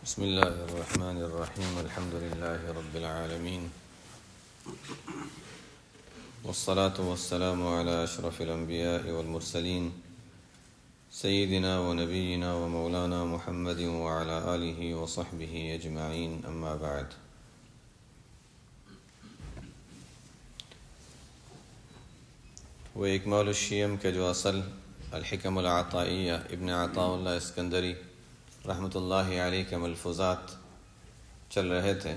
بسم الله الرحمن الرحيم الحمد لله رب العالمين والصلاة والسلام على أشرف الأنبياء والمرسلين سيدنا ونبينا ومولانا محمد وعلى آله وصحبه أجمعين أما بعد. وإكمال الشيم کا جو اصل الحکم العطائیہ ابن عطاء اللہ اسکندری رحمۃ اللہ علیہ کے ملفوظات چل رہے تھے.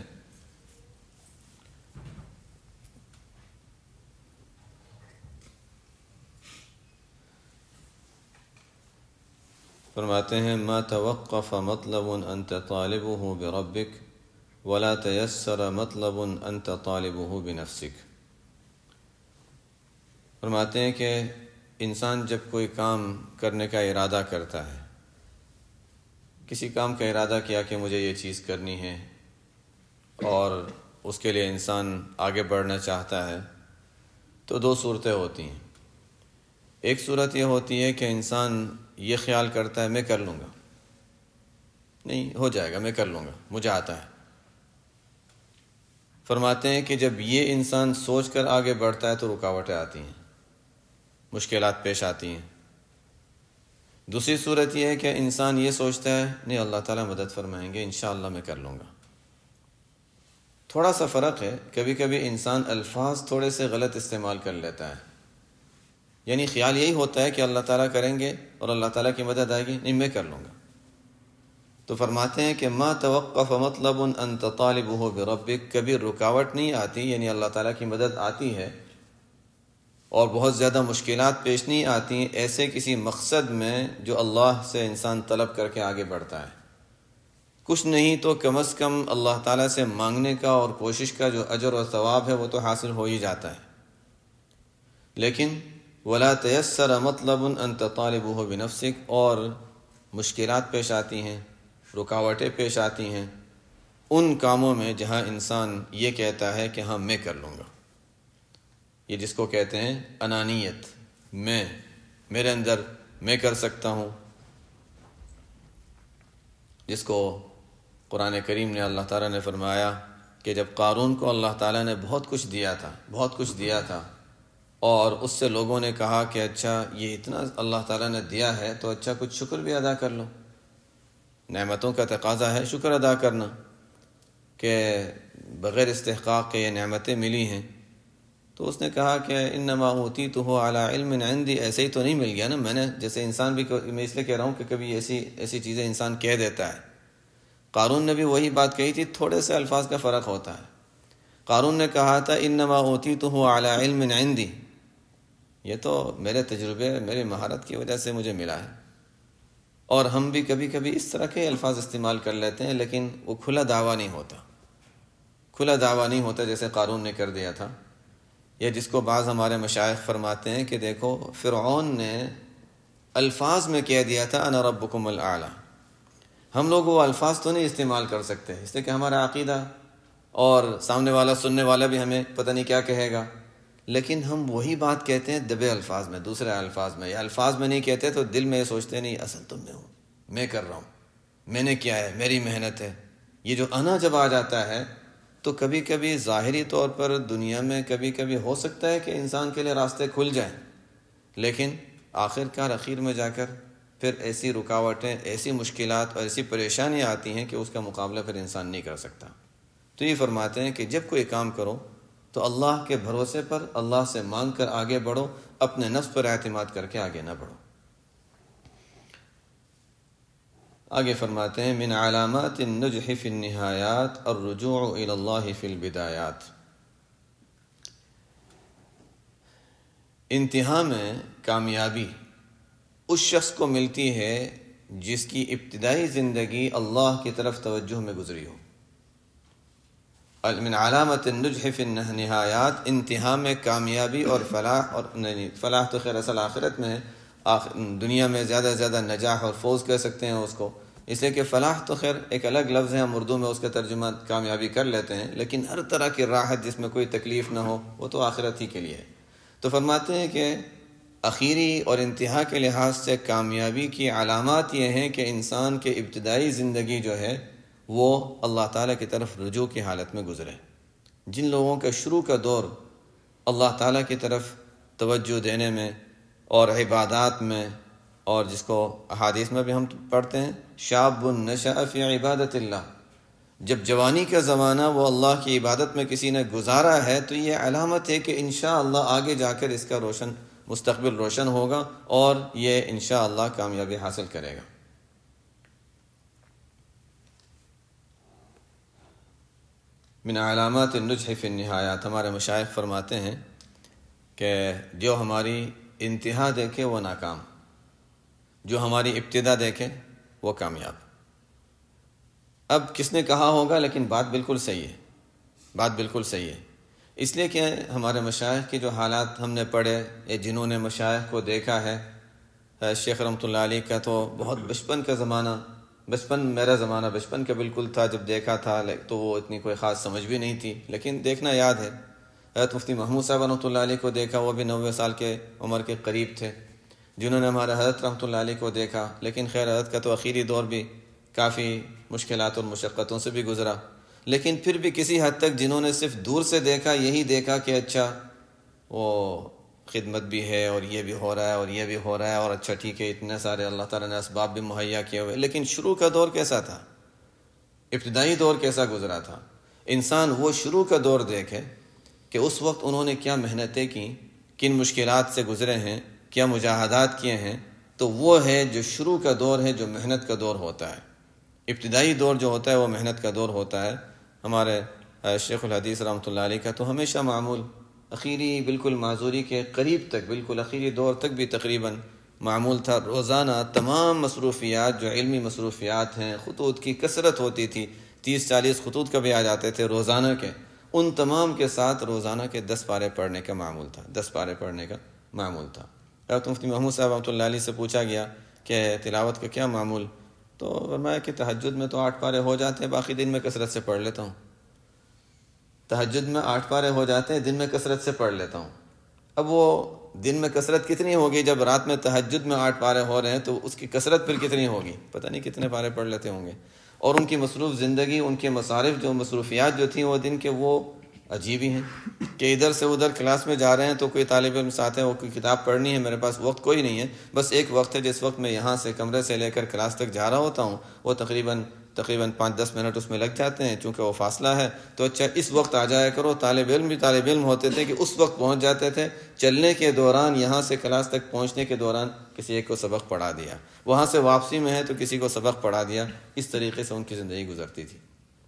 فرماتے ہیں ما توقف مطلب انت طالبه بربك ولا تيسر مطلب انت طالبه بنفسك. فرماتے ہیں کہ انسان جب کوئی کام کرنے کا ارادہ کرتا ہے، کسی کام کا ارادہ کیا کہ مجھے یہ چیز کرنی ہے اور اس کے لیے انسان آگے بڑھنا چاہتا ہے، تو دو صورتیں ہوتی ہیں. ایک صورت یہ ہوتی ہے کہ انسان یہ خیال کرتا ہے میں کر لوں گا، نہیں ہو جائے گا، میں کر لوں گا، مجھے آتا ہے. فرماتے ہیں کہ جب یہ انسان سوچ کر آگے بڑھتا ہے تو رکاوٹیں آتی ہیں، مشکلات پیش آتی ہیں. دوسری صورت یہ ہے کہ انسان یہ سوچتا ہے نہیں اللہ تعالیٰ مدد فرمائیں گے، انشاءاللہ میں کر لوں گا. تھوڑا سا فرق ہے، کبھی کبھی انسان الفاظ تھوڑے سے غلط استعمال کر لیتا ہے، یعنی خیال یہی ہوتا ہے کہ اللہ تعالیٰ کریں گے اور اللہ تعالیٰ کی مدد آئے گی، نہیں میں کر لوں گا. تو فرماتے ہیں کہ ما توقف مطلب انت طالبه بربک، کبھی رکاوٹ نہیں آتی، یعنی اللہ تعالیٰ کی مدد آتی ہے اور بہت زیادہ مشکلات پیش نہیں آتی ایسے کسی مقصد میں جو اللہ سے انسان طلب کر کے آگے بڑھتا ہے. کچھ نہیں تو کم از کم اللہ تعالیٰ سے مانگنے کا اور کوشش کا جو اجر و ثواب ہے وہ تو حاصل ہو ہی جاتا ہے. لیکن ولا تیسر مطلب انت طالبه بنفسک، اور مشکلات پیش آتی ہیں، رکاوٹیں پیش آتی ہیں ان کاموں میں جہاں انسان یہ کہتا ہے کہ ہاں میں کر لوں گا. یہ جس کو کہتے ہیں انانیت، میں، میرے اندر میں کر سکتا ہوں، جس کو قرآن کریم نے اللہ تعالیٰ نے فرمایا کہ جب قارون کو اللہ تعالیٰ نے بہت کچھ دیا تھا اور اس سے لوگوں نے کہا کہ اچھا یہ اتنا اللہ تعالیٰ نے دیا ہے تو اچھا کچھ شکر بھی ادا کر لو. نعمتوں کا تقاضا ہے شکر ادا کرنا کہ بغیر استحقاق کے یہ نعمتیں ملی ہیں. تو اس نے کہا کہ انما اوتیتہ علی علم عندی، ایسے ہی تو نہیں مل گیا نا، میں نے جیسے انسان بھی، میں اس لیے کہہ رہا ہوں کہ کبھی ایسی چیزیں انسان کہہ دیتا ہے. قارون نے بھی وہی بات کہی تھی، تھوڑے سے الفاظ کا فرق ہوتا ہے. قارون نے کہا تھا انما اوتیتہ علی علم عندی، یہ تو میرے تجربے، میری مہارت کی وجہ سے مجھے ملا ہے. اور ہم بھی کبھی کبھی اس طرح کے الفاظ استعمال کر لیتے ہیں، لیکن وہ کھلا دعویٰ نہیں ہوتا جیسے قارون نے کر دیا تھا. یا جس کو بعض ہمارے مشائخ فرماتے ہیں کہ دیکھو فرعون نے الفاظ میں کہہ دیا تھا انا ربکم الاعلی. ہم لوگ وہ الفاظ تو نہیں استعمال کر سکتے، اس لیے کہ ہمارا عقیدہ اور سامنے والا سننے والا بھی ہمیں پتہ نہیں کیا کہے گا، لیکن ہم وہی بات کہتے ہیں دبے الفاظ میں، دوسرے الفاظ میں. یا الفاظ میں نہیں کہتے تو دل میں یہ سوچتے نہیں اصل تم میں ہوں، میں کر رہا ہوں، میں نے کیا ہے، میری محنت ہے. یہ جو انا جب آ جاتا ہے تو کبھی کبھی ظاہری طور پر دنیا میں کبھی کبھی ہو سکتا ہے کہ انسان کے لیے راستے کھل جائیں، لیکن اخیر میں جا کر پھر ایسی رکاوٹیں، ایسی مشکلات اور ایسی پریشانیاں آتی ہیں کہ اس کا مقابلہ پھر انسان نہیں کر سکتا. تو یہ فرماتے ہیں کہ جب کوئی کام کرو تو اللہ کے بھروسے پر، اللہ سے مانگ کر آگے بڑھو، اپنے نفس پر اعتماد کر کے آگے نہ بڑھو. آگے فرماتے ہیں من علامات النجح فی النہایات الرجوع الی اللہ فی البدایات. انتہا میں کامیابی اس شخص کو ملتی ہے جس کی ابتدائی زندگی اللہ کی طرف توجہ میں گزری ہو. من علامت النجح فی النہایات، انتہا میں کامیابی اور فلاح، اور فلاح تو خیر اصل آخرت میں ہے، دنیا میں زیادہ سے زیادہ نجاح اور فوز کہہ سکتے ہیں اس کو، اس لیے کہ فلاح تو خیر ایک الگ لفظ ہے، ہم اردو میں اس کا ترجمہ کامیابی کر لیتے ہیں، لیکن ہر طرح کی راحت جس میں کوئی تکلیف نہ ہو وہ تو آخرت ہی کے لیے ہے. تو فرماتے ہیں کہ اخیری اور انتہا کے لحاظ سے کامیابی کی علامات یہ ہیں کہ انسان کے ابتدائی زندگی جو ہے وہ اللہ تعالیٰ کی طرف رجوع کی حالت میں گزرے۔ جن لوگوں کا شروع کا دور اللہ تعالیٰ کی طرف توجہ دینے میں اور عبادات میں، اور جس کو احادیث میں بھی ہم پڑھتے ہیں شاب نشأ فی عبادت اللہ، جب جوانی کا زمانہ وہ اللہ کی عبادت میں کسی نے گزارا ہے تو یہ علامت ہے کہ انشاءاللہ آگے جا کر اس کا مستقبل روشن ہوگا اور یہ انشاءاللہ کامیابی حاصل کرے گا۔ من علامات النجح فی النہایات، ہمارے مشائخ فرماتے ہیں کہ جو ہماری انتہا دیکھے وہ ناکام، جو ہماری ابتدا دیکھے وہ کامیاب۔ اب کس نے کہا ہوگا، لیکن بات بالکل صحیح ہے، بات بالکل صحیح ہے، اس لیے کہ ہمارے مشائخ کے جو حالات ہم نے پڑھے یا جنہوں نے مشائخ کو دیکھا ہے، شیخ رحمۃ اللہ علیہ کا تو بہت بچپن کا زمانہ، میرا زمانہ بچپن کا بالکل تھا جب دیکھا تھا، تو وہ اتنی کوئی خاص سمجھ بھی نہیں تھی، لیکن دیکھنا یاد ہے۔ حضرت مفتی محمود صاحب رحمۃ اللہ علیہ کو دیکھا، وہ بھی 90 سال کے عمر کے قریب تھے، جنہوں نے ہمارے حضرت رحمۃ اللہ علیہ کو دیکھا، لیکن خیر حضرت کا تو آخری دور بھی کافی مشکلات اور مشقتوں سے بھی گزرا، لیکن پھر بھی کسی حد تک جنہوں نے صرف دور سے دیکھا، یہی دیکھا کہ اچھا وہ خدمت بھی ہے اور یہ بھی ہو رہا ہے اور یہ بھی ہو رہا ہے، اور اچھا ٹھیک ہے اتنے سارے اللہ تعالیٰ نے اسباب بھی مہیا کیے ہوئے، لیکن شروع کا دور کیسا تھا، ابتدائی دور کیسا گزرا تھا۔ انسان وہ شروع کا دور دیکھے کہ اس وقت انہوں نے کیا محنتیں کی، کن مشکلات سے گزرے ہیں، کیا مجاہدات کیے ہیں، تو وہ ہے جو شروع کا دور ہے، جو محنت کا دور ہوتا ہے۔ ابتدائی دور جو ہوتا ہے وہ محنت کا دور ہوتا ہے۔ ہمارے شیخ الحدیث رحمۃ اللہ علیہ کا تو ہمیشہ معمول اخیری بالکل معذوری کے قریب تک، بالکل اخیری دور تک بھی تقریباً معمول تھا، روزانہ تمام مصروفیات جو علمی مصروفیات ہیں، خطوط کی کثرت ہوتی تھی، 30-40 خطوط کبھی آ جاتے تھے روزانہ کے، ان تمام کے ساتھ روزانہ کے 10 پارے پڑھنے کا معمول تھا، 10 پارے پڑھنے کا معمول تھا۔ حضرت مفتی محمود صاحب رحمۃ اللہ علیہ سے پوچھا گیا کہ تلاوت کا کیا معمول، تو فرمایا کہ تہجد میں تو 8 پارے ہو جاتے ہیں، باقی دن میں کثرت سے پڑھ لیتا ہوں۔ تہجد میں 8 پارے ہو جاتے ہیں، دن میں کثرت سے پڑھ لیتا ہوں۔ اب وہ دن میں کثرت کتنی ہوگی، جب رات میں تہجد میں 8 پارے ہو رہے ہیں تو اس کی کثرت پھر کتنی ہوگی، پتہ نہیں کتنے پارے پڑھ لیتے ہوں گے۔ اور ان کی مصروف زندگی، ان کے مصارف جو مصروفیات جو تھیں وہ دن کے، وہ عجیب ہی ہیں کہ ادھر سے ادھر کلاس میں جا رہے ہیں تو کوئی طالب علم ساتھ ہے، وہ کوئی کتاب پڑھنی ہے، میرے پاس وقت کوئی نہیں ہے، بس ایک وقت ہے جس وقت میں یہاں سے کمرے سے لے کر کلاس تک جا رہا ہوتا ہوں، وہ تقریباً 5-10 منٹ اس میں لگ جاتے ہیں، چونکہ وہ فاصلہ ہے، تو اچھا اس وقت آ جایا کرو۔ طالب علم بھی طالب علم ہوتے تھے کہ اس وقت پہنچ جاتے تھے، چلنے کے دوران یہاں سے کلاس تک پہنچنے کے دوران کسی ایک کو سبق پڑھا دیا، وہاں سے واپسی میں ہے تو کسی کو سبق پڑھا دیا، اس طریقے سے ان کی زندگی گزرتی تھی۔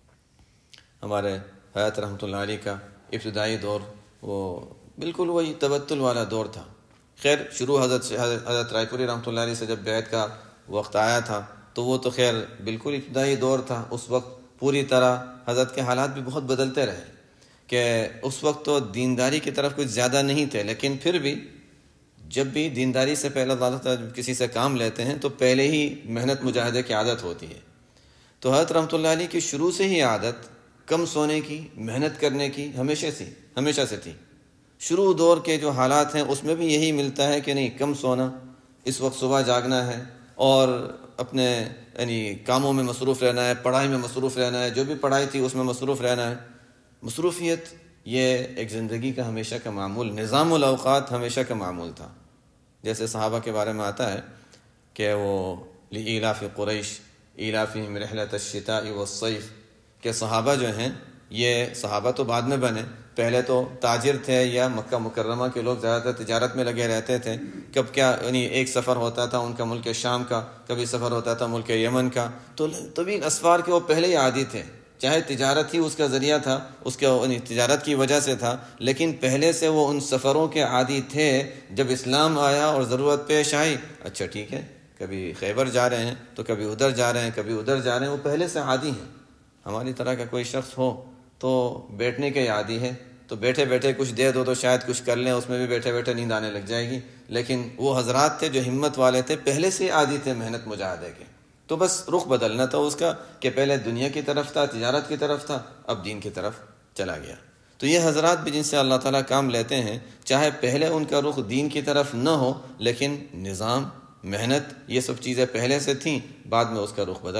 ہمارے حضرت رحمۃ اللہ علیہ کا ابتدائی دور وہ بالکل وہی تبتل والا دور تھا۔ خیر شروع حضرت رائے پوری رحمۃ اللہ علیہ سے جب بیعت کا وقت آیا تھا تو وہ تو خیر بالکل ابتدائی دور تھا، اس وقت پوری طرح حضرت کے حالات بھی بہت بدلتے رہے، کہ اس وقت تو دینداری کی طرف کچھ زیادہ نہیں تھے، لیکن پھر بھی جب بھی دینداری سے پہلے اللہ تعالیٰ کسی سے کام لیتے ہیں تو پہلے ہی محنت مجاہدے کی عادت ہوتی ہے۔ تو حضرت رحمۃ اللہ علیہ کی شروع سے ہی عادت کم سونے کی، محنت کرنے کی ہمیشہ سے تھی۔ شروع دور کے جو حالات ہیں اس میں بھی یہی ملتا ہے کہ نہیں، کم سونا، اس وقت صبح جاگنا ہے اور اپنے کاموں میں مصروف رہنا ہے، پڑھائی میں مصروف رہنا ہے، جو بھی پڑھائی تھی اس میں مصروف رہنا ہے۔ مصروفیت یہ ایک زندگی کا ہمیشہ کا معمول، نظام الاوقات ہمیشہ کا معمول تھا۔ جیسے صحابہ کے بارے میں آتا ہے کہ وہ لإیلاف قریش ایلافہم رحلۃ الشتاء والصیف، کہ صحابہ جو ہیں، یہ صحابہ تو بعد میں بنے، پہلے تو تاجر تھے یا مکہ مکرمہ کے لوگ زیادہ تر تجارت میں لگے رہتے تھے۔ کب کیا ایک سفر ہوتا تھا ان کا ملک شام کا، کبھی سفر ہوتا تھا ملک یمن کا، تو طویل اسفار کے وہ پہلے ہی عادی تھے، چاہے تجارت ہی اس کا ذریعہ تھا، اس کے تجارت کی وجہ سے تھا، لیکن پہلے سے وہ ان سفروں کے عادی تھے۔ جب اسلام آیا اور ضرورت پیش آئی، اچھا ٹھیک ہے کبھی خیبر جا رہے ہیں تو کبھی ادھر جا رہے ہیں، کبھی ادھر جا رہے ہیں، وہ پہلے سے عادی ہیں۔ ہماری طرح کا کوئی شخص ہو تو بیٹھنے کے عادی ہے، تو بیٹھے بیٹھے کچھ دے دو تو شاید کچھ کر لیں، اس میں بھی بیٹھے بیٹھے نیند آنے لگ جائے گی، لیکن وہ حضرات تھے جو ہمت والے تھے، پہلے سے عادی تھے محنت مجاہدے کے، تو بس رخ بدلنا تھا اس کا، کہ پہلے دنیا کی طرف تھا، تجارت کی طرف تھا، اب دین کی طرف چلا گیا۔ تو یہ حضرات بھی جن سے اللہ تعالیٰ کام لیتے ہیں، چاہے پہلے ان کا رخ دین کی طرف نہ ہو، لیکن نظام، محنت، یہ سب چیزیں پہلے سے تھیں، بعد میں اس کا رخ بدل گیا۔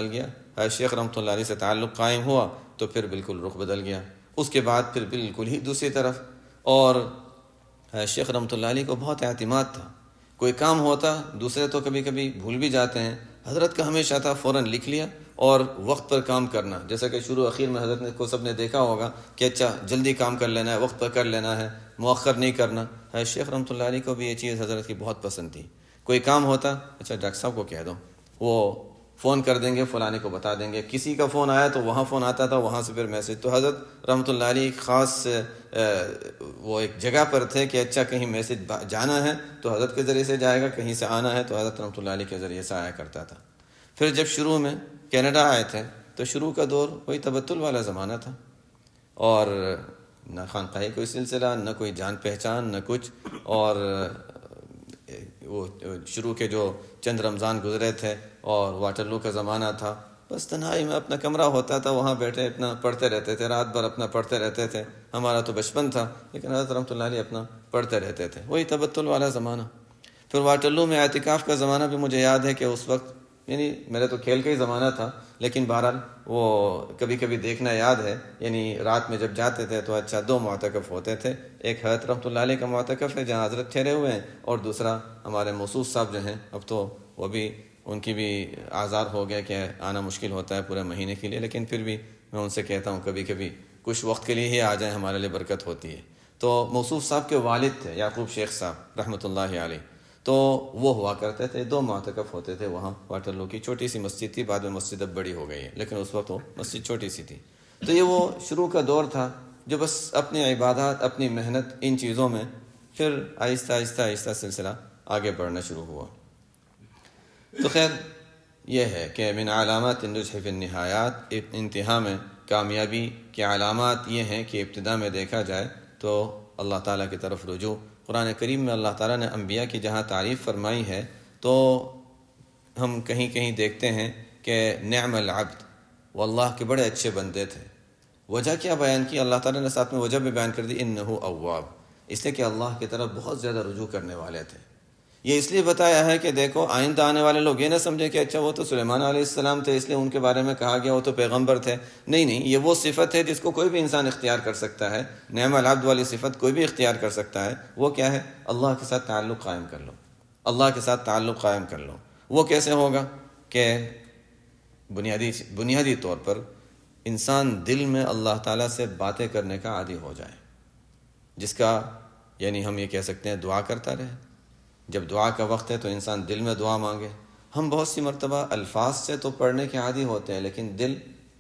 شیخ رحمۃ اللہ علیہ سے تعلق قائم ہوا تو پھر بالکل رخ بدل گیا، اس کے بعد پھر بالکل ہی دوسری طرف۔ اور شیخ رحمۃ اللہ علیہ کو بہت اعتماد تھا، کوئی کام ہوتا، دوسرے تو کبھی کبھی بھول بھی جاتے ہیں، حضرت کا ہمیشہ تھا فوراً لکھ لیا اور وقت پر کام کرنا، جیسا کہ شروع اخیر میں حضرت کو سب نے دیکھا ہوگا کہ اچھا جلدی کام کر لینا ہے، وقت پر کر لینا ہے، مؤخر نہیں کرنا۔ شیخ رحمۃ اللہ علیہ کو بھی یہ چیز حضرت کی بہت پسند تھی، کوئی کام ہوتا اچھا ڈاکٹر صاحب کو کہہ دو، وہ فون کر دیں گے، فلانے کو بتا دیں گے، کسی کا فون آیا تو وہاں فون آتا تھا، وہاں سے پھر میسج۔ تو حضرت رحمۃ اللہ علیہ خاص وہ ایک جگہ پر تھے کہ اچھا کہیں میسج جانا ہے تو حضرت کے ذریعے سے جائے گا، کہیں سے آنا ہے تو حضرت رحمۃ اللہ علیہ کے ذریعے سے آیا کرتا تھا۔ پھر جب شروع میں کینیڈا آئے تھے تو شروع کا دور وہی تبتل والا زمانہ تھا، اور نہ خانقاہی کوئی سلسلہ، نہ کوئی جان پہچان، نہ کچھ، اور وہ شروع کے جو چند رمضان گزرے تھے اور واٹرلو کا زمانہ تھا، بس تنہائی میں اپنا کمرہ ہوتا تھا، وہاں بیٹھے اپنا پڑھتے رہتے تھے، رات بھر اپنا پڑھتے رہتے تھے۔ ہمارا تو بچپن تھا، لیکن حضرت رحمۃ اللہ علیہ اپنا پڑھتے رہتے تھے، وہی تبتل والا زمانہ۔ پھر واٹرلو میں اعتکاف کا زمانہ بھی مجھے یاد ہے کہ اس وقت، یعنی میرے تو کھیل کا ہی زمانہ تھا، لیکن بہرحال وہ کبھی کبھی دیکھنا یاد ہے، یعنی رات میں جب جاتے تھے تو اچھا 2 معتکف ہوتے تھے، ایک حضرت رحمۃ اللہ علیہ کا معتکف ہے جہاں حضرت ٹھہرے ہوئے ہیں، اور دوسرا ہمارے موصوف صاحب جو ہیں، اب تو وہ بھی ان کی بھی آزار ہو گیا کہ آنا مشکل ہوتا ہے پورے مہینے کے لیے، لیکن پھر بھی میں ان سے کہتا ہوں کبھی کبھی کچھ وقت کے لیے ہی آ جائیں، ہمارے لیے برکت ہوتی ہے۔ تو موصوف صاحب کے والد تھے یعقوب شیخ صاحب رحمۃ اللہ علیہ، تو وہ ہوا کرتے تھے، 2 معتکف ہوتے تھے وہاں واٹرلو کی، چھوٹی سی مسجد تھی، بعد میں مسجد اب بڑی ہو گئی ہے، لیکن اس وقت وہ مسجد چھوٹی سی تھی۔ تو یہ وہ شروع کا دور تھا جو بس اپنی عبادات، اپنی محنت، ان چیزوں میں پھر آہستہ آہستہ آہستہ سلسلہ آگے بڑھنا شروع ہوا۔ تو خیر یہ ہے کہ من علامات النجح فی النہایات، انتہا میں کامیابی کے علامات یہ ہیں کہ ابتدا میں دیکھا جائے تو اللہ تعالیٰ کی طرف رجوع۔ قرآن کریم میں اللہ تعالیٰ نے انبیاء کی جہاں تعریف فرمائی ہے تو ہم کہیں کہیں دیکھتے ہیں کہ نعم العبد، وہ اللہ کے بڑے اچھے بندے تھے۔ وجہ کیا بیان کی اللہ تعالیٰ نے؟ ساتھ میں وجہ بھی بیان کر دی، انہ اواب، اس لیے کہ اللہ کی طرف بہت زیادہ رجوع کرنے والے تھے۔ یہ اس لیے بتایا ہے کہ دیکھو آئندہ آنے والے لوگ یہ نہ سمجھیں کہ اچھا وہ تو سلیمان علیہ السلام تھے اس لیے ان کے بارے میں کہا گیا وہ تو پیغمبر تھے۔ نہیں نہیں، یہ وہ صفت ہے جس کو کوئی بھی انسان اختیار کر سکتا ہے، نعم العبد والی صفت کوئی بھی اختیار کر سکتا ہے۔ وہ کیا ہے؟ اللہ کے ساتھ تعلق قائم کر لو، اللہ کے ساتھ تعلق قائم کر لو۔ وہ کیسے ہوگا کہ بنیادی طور پر انسان دل میں اللہ تعالیٰ سے باتیں کرنے کا عادی ہو جائے، جس کا یعنی ہم یہ کہہ سکتے ہیں دعا کرتا رہے۔ جب دعا کا وقت ہے تو انسان دل میں دعا مانگے۔ ہم بہت سی مرتبہ الفاظ سے تو پڑھنے کے عادی ہوتے ہیں لیکن دل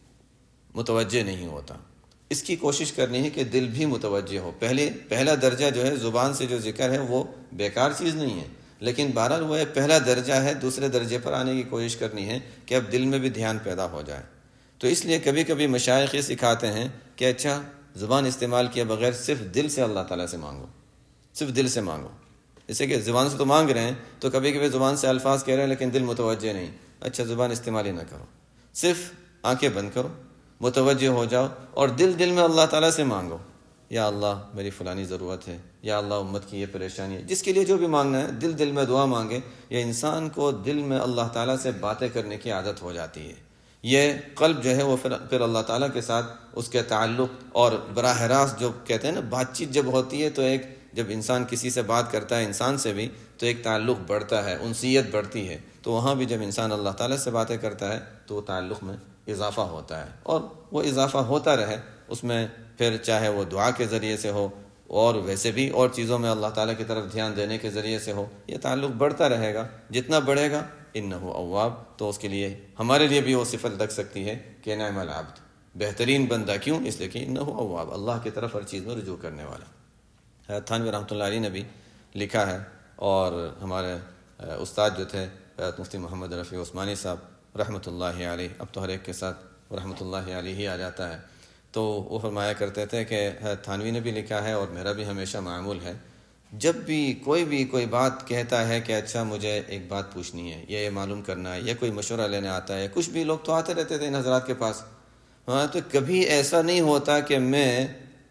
متوجہ نہیں ہوتا۔ اس کی کوشش کرنی ہے کہ دل بھی متوجہ ہو۔ پہلا درجہ جو ہے زبان سے جو ذکر ہے وہ بیکار چیز نہیں ہے، لیکن بہرحال وہ ایک پہلا درجہ ہے، دوسرے درجے پر آنے کی کوشش کرنی ہے کہ اب دل میں بھی دھیان پیدا ہو جائے۔ تو اس لیے کبھی کبھی مشائخ یہ سکھاتے ہیں کہ اچھا زبان استعمال کیے بغیر صرف دل سے اللہ تعالیٰ سے مانگو، صرف دل سے مانگو۔ جیسے کہ زبان سے تو مانگ رہے ہیں تو کبھی کبھی زبان سے الفاظ کہہ رہے ہیں لیکن دل متوجہ نہیں، اچھا زبان استعمال ہی نہ کرو، صرف آنکھیں بند کرو، متوجہ ہو جاؤ اور دل میں اللہ تعالیٰ سے مانگو، یا اللہ میری فلانی ضرورت ہے، یا اللہ امت کی یہ پریشانی ہے، جس کے لیے جو بھی مانگنا ہے دل میں دعا مانگے۔ یہ انسان کو دل میں اللہ تعالیٰ سے باتیں کرنے کی عادت ہو جاتی ہے۔ یہ قلب جو ہے وہ پھر اللہ تعالیٰ کے ساتھ اس کے تعلق اور براہ راست جو کہتے ہیں نا بات چیت جب ہوتی ہے تو ایک جب انسان کسی سے بات کرتا ہے انسان سے بھی تو ایک تعلق بڑھتا ہے، انسیت بڑھتی ہے، تو وہاں بھی جب انسان اللہ تعالیٰ سے باتیں کرتا ہے تو وہ تعلق میں اضافہ ہوتا ہے، اور وہ اضافہ ہوتا رہے اس میں، پھر چاہے وہ دعا کے ذریعے سے ہو اور ویسے بھی اور چیزوں میں اللہ تعالیٰ کی طرف دھیان دینے کے ذریعے سے ہو، یہ تعلق بڑھتا رہے گا۔ جتنا بڑھے گا انہ اواب، تو اس کے لیے ہمارے لیے بھی وہ صفت لگ سکتی ہے کہ نعم العبد، بہترین بندہ۔ کیوں؟ اس لیے کہ انہ اواب، اللہ کی طرف ہر چیز میں رجوع کرنے والا۔ تھانوی رحمۃ اللہ علیہ نے بھی لکھا ہے، اور ہمارے استاد جو تھے مفتی محمد رفیع عثمانی صاحب رحمۃ اللہ علیہ، اب تو ہر ایک کے ساتھ رحمۃ اللہ علیہ ہی آ جاتا ہے، تو وہ فرمایا کرتے تھے کہ تھانوی نے بھی لکھا ہے اور میرا بھی ہمیشہ معمول ہے، جب بھی کوئی بات کہتا ہے کہ اچھا مجھے ایک بات پوچھنی ہے، یہ معلوم کرنا ہے، یا کوئی مشورہ لینے آتا ہے، کچھ بھی لوگ تو آتے رہتے تھے ان حضرات کے پاس، ہاں، تو کبھی ایسا نہیں ہوتا کہ میں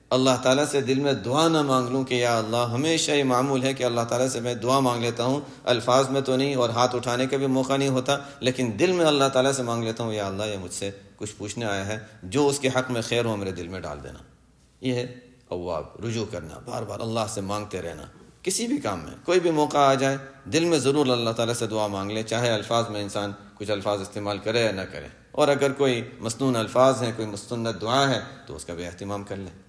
اللہ تعالیٰ سے دل میں دعا نہ مانگ لوں کہ یا اللہ، ہمیشہ یہ معمول ہے کہ اللہ تعالیٰ سے میں دعا مانگ لیتا ہوں، الفاظ میں تو نہیں اور ہاتھ اٹھانے کا بھی موقع نہیں ہوتا، لیکن دل میں اللہ تعالیٰ سے مانگ لیتا ہوں یا اللہ یہ مجھ سے کچھ پوچھنے آیا ہے، جو اس کے حق میں خیر ہو میرے دل میں ڈال دینا۔ یہ ہے اواب، رجوع کرنا، بار بار اللہ سے مانگتے رہنا، کسی بھی کام میں کوئی بھی موقع آ جائے دل میں ضرور اللہ تعالیٰ سے دعا مانگ لے، چاہے الفاظ میں انسان کچھ الفاظ استعمال کرے یا نہ کرے، اور اگر کوئی مسنون الفاظ ہیں، کوئی مستند دعا ہے تو اس کا بھی اہتمام کر لے۔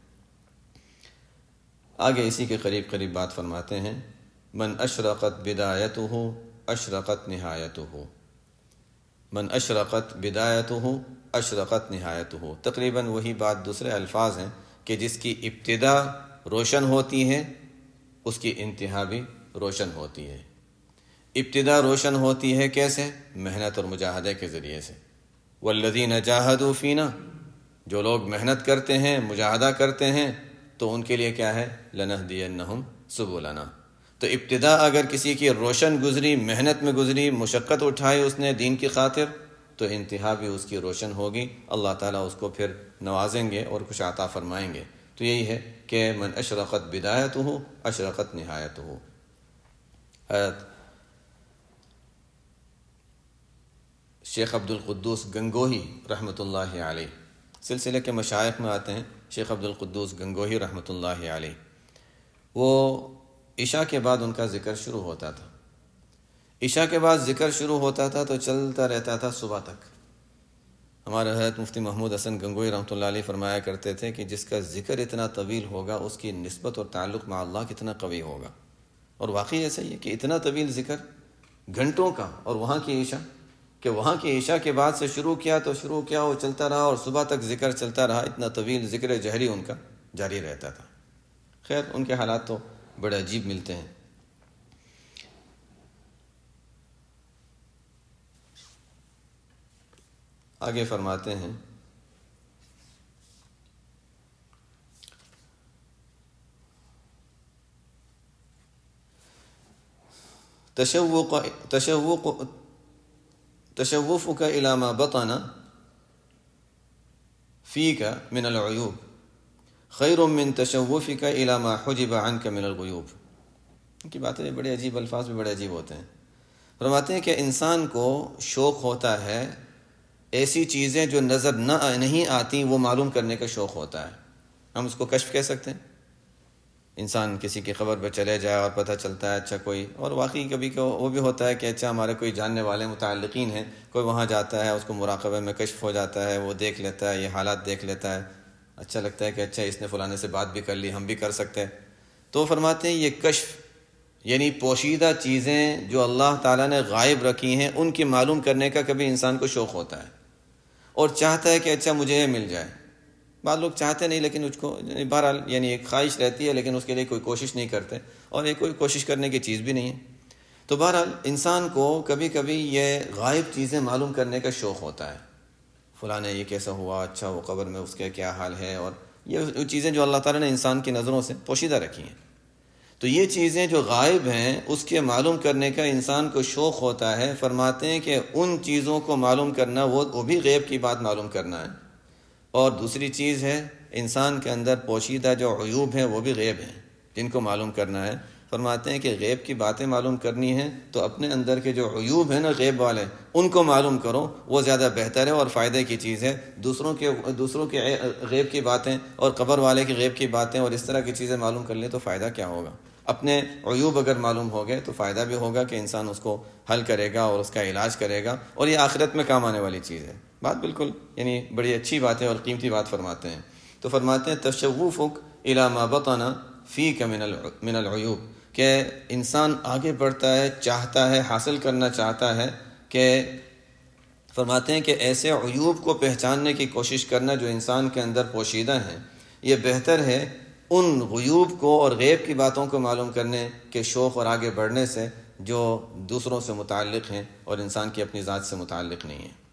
آگے اسی کے قریب قریب بات فرماتے ہیں، من اشرقت بدایتہ اشرقت نہایتہ، من اشرقت بدایتہ اشرقت نہایتہ، تقریباً وہی بات دوسرے الفاظ ہیں کہ جس کی ابتدا روشن ہوتی ہے اس کی انتہا بھی روشن ہوتی ہے۔ ابتدا روشن ہوتی ہے کیسے؟ محنت اور مجاہدے کے ذریعے سے۔ والذین جاہدوا فینا، جو لوگ محنت کرتے ہیں، مجاہدہ کرتے ہیں، تو ان کے لیے کیا ہے؟ لنہدینہم سبلنا۔ تو ابتدا اگر کسی کی روشن گزری، محنت میں گزری، مشقت اٹھائی اس نے دین کی خاطر، تو انتہا بھی اس کی روشن ہوگی، اللہ تعالیٰ اس کو پھر نوازیں گے اور کچھ عطا فرمائیں گے۔ تو یہی ہے کہ من اشرقت بدایتہ اشرقت نہایتہ۔ شیخ عبد القدوس گنگوہی رحمۃ اللہ علیہ سلسلے کے مشائخ میں آتے ہیں، شیخ عبد القدوس گنگوہی رحمۃ اللہ علیہ، وہ عشاء کے بعد ان کا ذکر شروع ہوتا تھا، عشاء کے بعد ذکر شروع ہوتا تھا تو چلتا رہتا تھا صبح تک۔ ہمارے حضرت مفتی محمود حسن گنگوہی رحمۃ اللہ علیہ فرمایا کرتے تھے کہ جس کا ذکر اتنا طویل ہوگا اس کی نسبت اور تعلق مع اللہ کتنا قوی ہوگا۔ اور واقعی ایسا ہی ہے کہ اتنا طویل ذکر گھنٹوں کا، اور وہاں کی عشاء کہ وہاں کی عشاء کے بعد سے شروع کیا تو شروع کیا، وہ چلتا رہا اور صبح تک ذکر چلتا رہا، اتنا طویل ذکر جہری ان کا جاری رہتا تھا۔ خیر ان کے حالات تو بڑے عجیب ملتے ہیں۔ آگے فرماتے ہیں، تشوفك إلى ما بطن فيك من العيوب خير من تشوفك إلى ما حجب عنك من الغيوب۔ ان کی باتیں بڑے عجیب، الفاظ بھی بڑے عجیب ہوتے ہیں۔ فرماتے ہیں کہ انسان کو شوق ہوتا ہے ایسی چیزیں جو نظر نہیں آتی وہ معلوم کرنے کا شوق ہوتا ہے، ہم اس کو کشف کہہ سکتے ہیں۔ انسان کسی کی خبر پہ چلے جائے اور پتہ چلتا ہے اچھا کوئی، اور واقعی کبھی وہ بھی ہوتا ہے کہ اچھا ہمارے کوئی جاننے والے متعلقین ہیں، کوئی وہاں جاتا ہے، اس کو مراقبے میں کشف ہو جاتا ہے، وہ دیکھ لیتا ہے، یہ حالات دیکھ لیتا ہے، اچھا لگتا ہے کہ اچھا اس نے فلانے سے بات بھی کر لی، ہم بھی کر سکتے ہیں۔ تو فرماتے ہیں یہ کشف یعنی پوشیدہ چیزیں جو اللہ تعالیٰ نے غائب رکھی ہیں ان کی معلوم کرنے کا کبھی انسان کو شوق ہوتا ہے اور چاہتا ہے کہ اچھا مجھے یہ مل جائے۔ بعض لوگ چاہتے نہیں لیکن اس کو بہرحال یعنی ایک خواہش رہتی ہے، لیکن اس کے لیے کوئی کوشش نہیں کرتے، اور یہ کوئی کوشش کرنے کی چیز بھی نہیں ہے۔ تو بہرحال انسان کو کبھی کبھی یہ غائب چیزیں معلوم کرنے کا شوق ہوتا ہے، فلاں نے یہ کیسا ہوا، اچھا وہ قبر میں اس کا کیا حال ہے، اور یہ چیزیں جو اللہ تعالیٰ نے انسان کی نظروں سے پوشیدہ رکھی ہیں۔ تو یہ چیزیں جو غائب ہیں اس کے معلوم کرنے کا انسان کو شوق ہوتا ہے۔ فرماتے ہیں کہ ان چیزوں کو معلوم کرنا وہ بھی غیب کی بات معلوم کرنا ہے، اور دوسری چیز ہے انسان کے اندر پوشیدہ جو عیوب ہیں وہ بھی غیب ہیں جن کو معلوم کرنا ہے۔ فرماتے ہیں کہ غیب کی باتیں معلوم کرنی ہیں تو اپنے اندر کے جو عیوب ہیں نا غیب والے، ان کو معلوم کرو، وہ زیادہ بہتر ہے اور فائدے کی چیز ہے۔ دوسروں کے غیب کی باتیں اور قبر والے کی غیب کی باتیں اور اس طرح کی چیزیں معلوم کر لیں تو فائدہ کیا ہوگا؟ اپنے عیوب اگر معلوم ہو گئے تو فائدہ بھی ہوگا کہ انسان اس کو حل کرے گا اور اس کا علاج کرے گا، اور یہ آخرت میں کام آنے والی چیز ہے۔ بات بالکل یعنی بڑی اچھی بات ہے اور قیمتی بات فرماتے ہیں۔ تو فرماتے ہیں تشوفک الی ما بطن فیک من العیوب، کہ انسان آگے بڑھتا ہے، چاہتا ہے، حاصل کرنا چاہتا ہے، کہ فرماتے ہیں کہ ایسے عیوب کو پہچاننے کی کوشش کرنا جو انسان کے اندر پوشیدہ ہیں، یہ بہتر ہے ان غیوب کو اور غیب کی باتوں کو معلوم کرنے کے شوق اور آگے بڑھنے سے جو دوسروں سے متعلق ہیں اور انسان کی اپنی ذات سے متعلق نہیں ہیں۔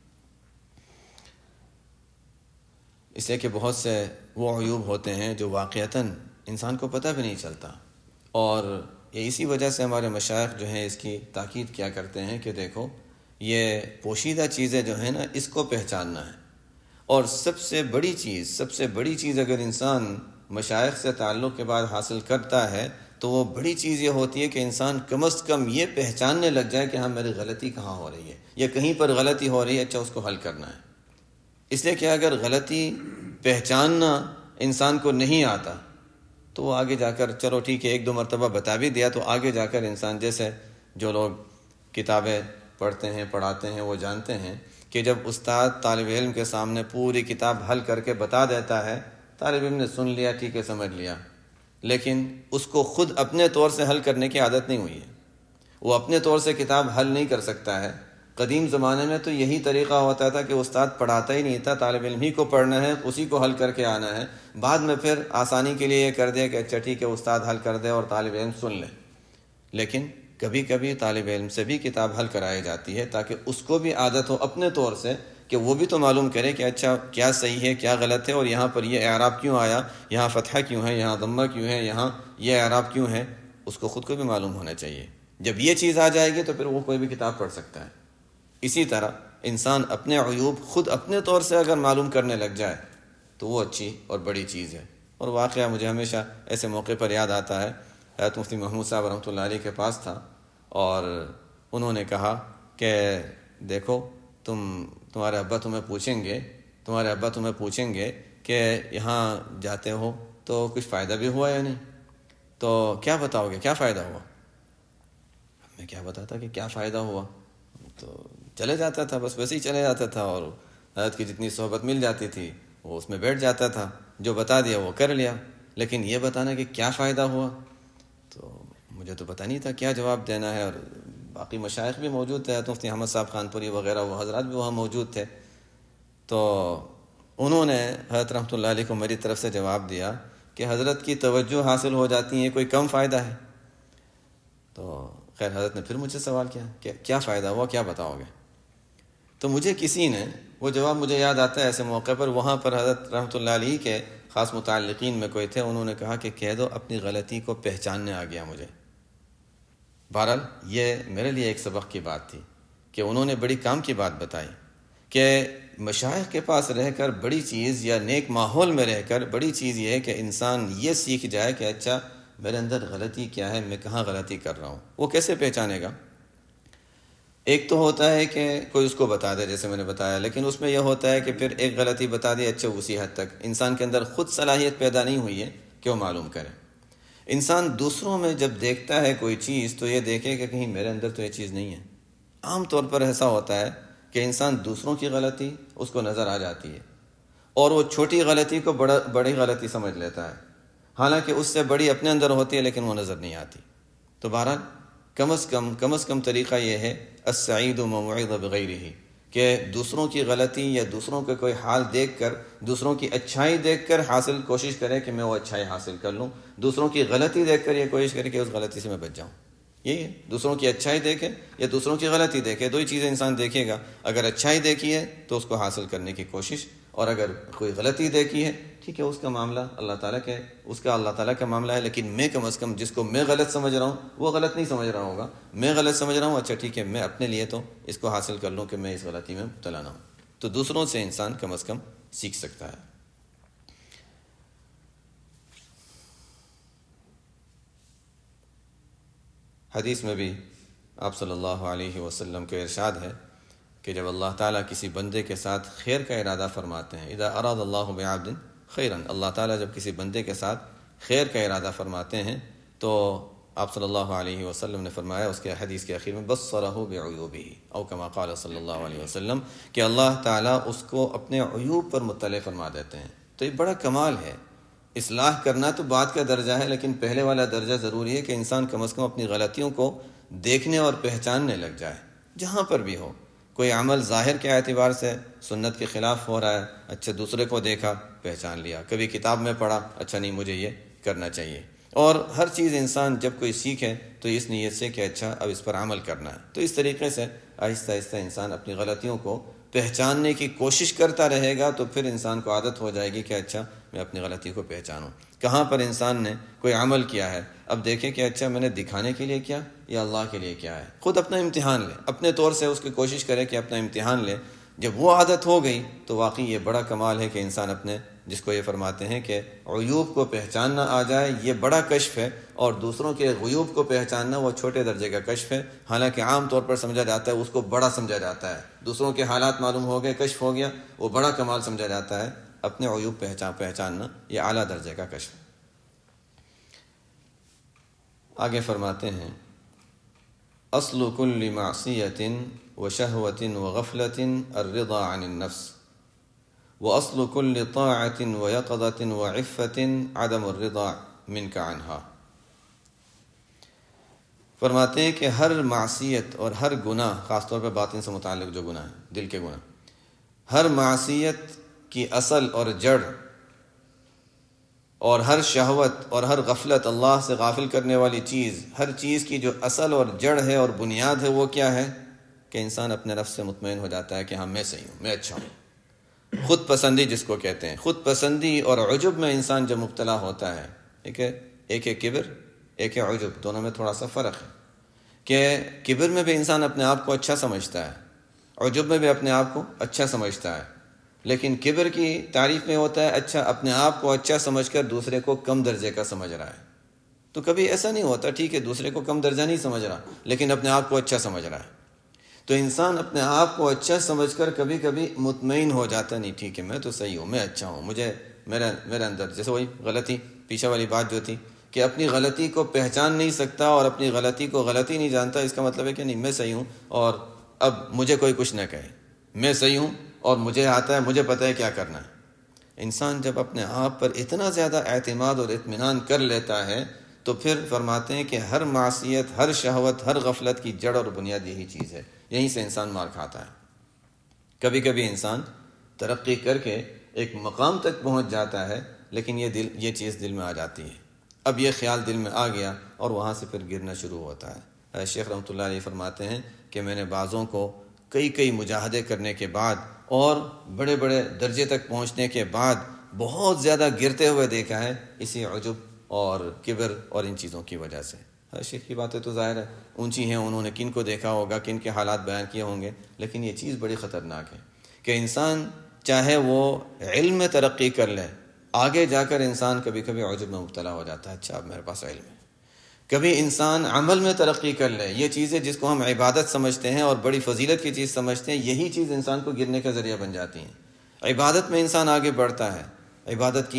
اس لیے کہ بہت سے وہ عیوب ہوتے ہیں جو واقعتاً انسان کو پتہ بھی نہیں چلتا، اور یہ اسی وجہ سے ہمارے مشائخ جو ہیں اس کی تاکید کیا کرتے ہیں کہ دیکھو یہ پوشیدہ چیزیں جو ہیں نا اس کو پہچاننا ہے، اور سب سے بڑی چیز اگر انسان مشائخ سے تعلق کے بعد حاصل کرتا ہے تو وہ بڑی چیز یہ ہوتی ہے کہ انسان کم از کم یہ پہچاننے لگ جائے کہ ہاں میری غلطی کہاں ہو رہی ہے یا کہیں پر غلطی ہو رہی ہے، اچھا اس کو حل کرنا ہے۔ اس لیے کہ اگر غلطی پہچاننا انسان کو نہیں آتا تو وہ آگے جا کر، چلو ٹھیک ہے ایک دو مرتبہ بتا بھی دیا تو آگے جا کر انسان، جیسے جو لوگ کتابیں پڑھتے ہیں پڑھاتے ہیں وہ جانتے ہیں کہ جب استاد طالب علم کے سامنے پوری کتاب حل کر کے بتا دیتا ہے، طالب علم نے سن لیا، ٹھیک ہے سمجھ لیا، لیکن اس کو خود اپنے طور سے حل کرنے کی عادت نہیں ہوئی ہے، وہ اپنے طور سے کتاب حل نہیں کر سکتا ہے۔ قدیم زمانے میں تو یہی طریقہ ہوتا تھا کہ استاد پڑھاتا ہی نہیں تھا، طالب علم ہی کو پڑھنا ہے، اسی کو حل کر کے آنا ہے۔ بعد میں پھر آسانی کے لیے یہ کر دیا کہ اچھا ٹھیک ہے استاد حل کر دے اور طالب علم سن لے، لیکن کبھی کبھی طالب علم سے بھی کتاب حل کرائی جاتی ہے تاکہ اس کو بھی عادت ہو اپنے طور سے کہ وہ بھی تو معلوم کرے کہ اچھا کیا صحیح ہے کیا غلط ہے، اور یہاں پر یہ اعراب کیوں آیا، یہاں فتحہ کیوں ہے، یہاں ضمہ کیوں ہے، یہاں یہ اعراب کیوں ہے، اس کو خود کو بھی معلوم ہونا چاہیے۔ جب یہ چیز آ جائے گی تو پھر وہ کوئی بھی کتاب پڑھ سکتا ہے۔ اسی طرح انسان اپنے عیوب خود اپنے طور سے اگر معلوم کرنے لگ جائے تو وہ اچھی اور بڑی چیز ہے۔ اور واقعہ مجھے ہمیشہ ایسے موقع پر یاد آتا ہے، حضرت مفتی محمود صاحب رحمۃ اللہ علیہ کے پاس تھا اور انہوں نے کہا کہ دیکھو تمہارے ابا تمہیں پوچھیں گے کہ یہاں جاتے ہو تو کچھ فائدہ بھی ہوا یا نہیں، تو کیا بتاؤ گے، کیا فائدہ ہوا؟ میں کیا بتاتا کہ کیا فائدہ ہوا، تو چلے جاتا تھا، بس ویسے ہی چلے جاتا تھا، اور حضرت کی جتنی صحبت مل جاتی تھی وہ اس میں بیٹھ جاتا تھا، جو بتا دیا وہ کر لیا، لیکن یہ بتانا کہ کیا فائدہ ہوا تو مجھے تو پتہ نہیں تھا کیا جواب دینا ہے۔ اور باقی مشائخ بھی موجود تھے، مفتی احمد صاحب خانپوری وغیرہ، وہ حضرات بھی وہاں موجود تھے، تو انہوں نے حضرت رحمۃ اللہ علیہ کو میری طرف سے جواب دیا کہ حضرت کی توجہ حاصل ہو جاتی ہے، کوئی کم فائدہ ہے؟ تو خیر حضرت نے پھر مجھ سے سوال کیا کہ کیا فائدہ ہوا، کیا بتاؤ گے؟ تو مجھے کسی نے، وہ جواب مجھے یاد آتا ہے ایسے موقع پر، وہاں پر حضرت رحمۃ اللہ علیہ کے خاص متعلقین میں کوئی تھے، انہوں نے کہا کہ کہہ دو اپنی غلطی کو پہچاننے آ گیا مجھے۔ بہرحال یہ میرے لیے ایک سبق کی بات تھی کہ انہوں نے بڑی کام کی بات بتائی کہ مشائخ کے پاس رہ کر بڑی چیز، یا نیک ماحول میں رہ کر بڑی چیز یہ ہے کہ انسان یہ سیکھ جائے کہ اچھا میرے اندر غلطی کیا ہے، میں کہاں غلطی کر رہا ہوں۔ وہ کیسے پہچانے گا؟ ایک تو ہوتا ہے کہ کوئی اس کو بتا دے جیسے میں نے بتایا، لیکن اس میں یہ ہوتا ہے کہ پھر ایک غلطی بتا دی، اچھا اسی حد تک انسان کے اندر خود صلاحیت پیدا نہیں ہوئی ہے کہ وہ معلوم کرے۔ انسان دوسروں میں جب دیکھتا ہے کوئی چیز تو یہ دیکھے کہ کہیں میرے اندر تو یہ چیز نہیں ہے۔ عام طور پر ایسا ہوتا ہے کہ انسان دوسروں کی غلطی اس کو نظر آ جاتی ہے اور وہ چھوٹی غلطی کو بڑی غلطی سمجھ لیتا ہے، حالانکہ اس سے بڑی اپنے اندر ہوتی ہے لیکن وہ نظر نہیں آتی۔ تو بہرحال کم از کم طریقہ یہ ہے السعید من وعظ بغیرہ، کہ دوسروں کی غلطی یا دوسروں کے کوئی حال دیکھ کر، دوسروں کی اچھائی دیکھ کر کوشش کرے کہ میں وہ اچھائی حاصل کر لوں، دوسروں کی غلطی دیکھ کر یہ کوشش کرے کہ اس غلطی سے میں بچ جاؤں۔ یہی ہے، دوسروں کی اچھائی دیکھے یا دوسروں کی غلطی دیکھے، دو ہی چیزیں انسان دیکھے گا۔ اگر اچھائی دیکھی ہے تو اس کو حاصل کرنے کی کوشش، اور اگر کوئی غلطی دیکھی ہے ٹھیک ہے اس کا معاملہ اللہ تعالیٰ کا معاملہ ہے، لیکن میں کم از کم جس کو میں غلط سمجھ رہا ہوں وہ غلط نہیں سمجھ رہا ہوگا، میں غلط سمجھ رہا ہوں، اچھا ٹھیک ہے میں اپنے لیے تو اس کو حاصل کر لوں کہ میں اس غلطی میں مبتلا نہ ہوں۔ تو دوسروں سے انسان کم از کم سیکھ سکتا ہے۔ حدیث میں بھی آپ صلی اللہ علیہ وسلم کے ارشاد ہے کہ جب اللہ تعالیٰ کسی بندے کے ساتھ خیر کا ارادہ فرماتے ہیں، اذا اراد اللہ بعبد خیرا، اللہ تعالیٰ جب کسی بندے کے ساتھ خیر کا ارادہ فرماتے ہیں تو آپ صلی اللہ علیہ وسلم نے فرمایا اس کے حدیث کے اخیر میں بصرہ بعیوبہ، او کما قال صلی اللہ علیہ وسلم، کہ اللہ تعالیٰ اس کو اپنے عیوب پر مطلع فرما دیتے ہیں۔ تو یہ بڑا کمال ہے۔ اصلاح کرنا تو بعد کا درجہ ہے، لیکن پہلے والا درجہ ضروری ہے کہ انسان کم از کم اپنی غلطیوں کو دیکھنے اور پہچاننے لگ جائے، جہاں پر بھی ہو۔ کوئی عمل ظاہر کے اعتبار سے سنت کے خلاف ہو رہا ہے، اچھا دوسرے کو دیکھا پہچان لیا، کبھی کتاب میں پڑھا، اچھا نہیں مجھے یہ کرنا چاہیے۔ اور ہر چیز انسان جب کوئی سیکھے تو اس نیت سے کہ اچھا اب اس پر عمل کرنا ہے، تو اس طریقے سے آہستہ آہستہ انسان اپنی غلطیوں کو پہچاننے کی کوشش کرتا رہے گا، تو پھر انسان کو عادت ہو جائے گی کہ اچھا میں اپنی غلطی کو پہچانوں۔ کہاں پر انسان نے کوئی عمل کیا ہے، اب دیکھیں کہ اچھا میں نے دکھانے کے لیے کیا یا اللہ کے لیے کیا ہے، خود اپنا امتحان لے، اپنے طور سے اس کی کوشش کرے کہ اپنا امتحان لے، جب وہ عادت ہو گئی تو واقعی یہ بڑا کمال ہے کہ انسان اپنے، جس کو یہ فرماتے ہیں کہ عیوب کو پہچاننا آ جائے، یہ بڑا کشف ہے، اور دوسروں کے غیوب کو پہچاننا وہ چھوٹے درجے کا کشف ہے۔ حالانکہ عام طور پر سمجھا جاتا ہے، اس کو بڑا سمجھا جاتا ہے، دوسروں کے حالات معلوم ہو گئے، کشف ہو گیا، وہ بڑا کمال سمجھا جاتا ہے۔ اپنے عیوب پہچاننا یہ اعلیٰ درجے کا کشف ہے۔ آگے فرماتے ہیں اصل کل معصیت وشہوۃ وغفلۃ الرضا عن النفس واصل کل طاعۃ ویقظۃ وعفۃ عدم الرضا منک عنہا۔ فرماتے ہیں کہ ہر معصیت اور ہر گناہ، خاص طور پہ باطن سے متعلق جو گناہ ہیں، دل کے گناہ، ہر معصیت کی اصل اور جڑ اور ہر شہوت اور ہر غفلت، اللہ سے غافل کرنے والی چیز، ہر چیز کی جو اصل اور جڑ ہے اور بنیاد ہے وہ کیا ہے؟ کہ انسان اپنے نفس سے مطمئن ہو جاتا ہے کہ ہاں میں صحیح ہوں، میں اچھا ہوں۔ خود پسندی جس کو کہتے ہیں، خود پسندی اور عجب میں انسان جب مبتلا ہوتا ہے، ایک ہے کبر، ایک ہے عجب، دونوں میں تھوڑا سا فرق ہے کہ کبر میں بھی انسان اپنے آپ کو اچھا سمجھتا ہے، عجب میں بھی اپنے آپ کو اچھا سمجھتا ہے، لیکن کبر کی تعریف میں ہوتا ہے اچھا، اپنے آپ کو اچھا سمجھ کر دوسرے کو کم درجے کا سمجھ رہا ہے۔ تو کبھی ایسا نہیں ہوتا، ٹھیک ہے دوسرے کو کم درجہ نہیں سمجھ رہا لیکن اپنے آپ کو اچھا سمجھ رہا ہے۔ تو انسان اپنے آپ کو اچھا سمجھ کر کبھی کبھی مطمئن ہو جاتا، نہیں ٹھیک ہے میں تو صحیح ہوں، میں اچھا ہوں، مجھے میرے اندر، جیسے وہی غلطی پیچھے والی بات جو تھی کہ اپنی غلطی کو پہچان نہیں سکتا اور اپنی غلطی کو غلطی نہیں جانتا، اس کا مطلب ہے کہ نہیں میں صحیح ہوں اور اب مجھے کوئی کچھ نہ کہے، میں صحیح ہوں اور مجھے آتا ہے، مجھے پتہ ہے کیا کرنا ہے۔ انسان جب اپنے آپ پر اتنا زیادہ اعتماد اور اطمینان کر لیتا ہے تو پھر فرماتے ہیں کہ ہر معصیت، ہر شہوت، ہر غفلت کی جڑ اور بنیاد یہی چیز ہے، یہیں سے انسان مار کھاتا ہے۔ کبھی کبھی انسان ترقی کر کے ایک مقام تک پہنچ جاتا ہے لیکن یہ چیز دل میں آ جاتی ہے، اب یہ خیال دل میں آ گیا اور وہاں سے پھر گرنا شروع ہوتا ہے۔ شیخ رحمۃ اللہ علیہ فرماتے ہیں کہ میں نے بعضوں کو کئی مجاہدے کرنے کے بعد اور بڑے بڑے درجے تک پہنچنے کے بعد بہت زیادہ گرتے ہوئے دیکھا ہے، اسی عجب اور کبر اور ان چیزوں کی وجہ سے۔ شیخ کی باتیں تو ظاہر ہے اونچی ہیں، انہوں نے کن کو دیکھا ہوگا، کن کے حالات بیان کیے ہوں گے، لیکن یہ چیز بڑی خطرناک ہے کہ انسان چاہے وہ علم میں ترقی کر لے، آگے جا کر انسان کبھی کبھی عجب میں مبتلا ہو جاتا ہے، اچھا اب میرے پاس علم ہے۔ کبھی انسان عمل میں ترقی کر لے، یہ چیزیں جس کو ہم عبادت سمجھتے ہیں اور بڑی فضیلت کی چیز سمجھتے ہیں، یہی چیز انسان کو گرنے کا ذریعہ بن جاتی ہیں۔ عبادت میں انسان آگے بڑھتا ہے، عبادت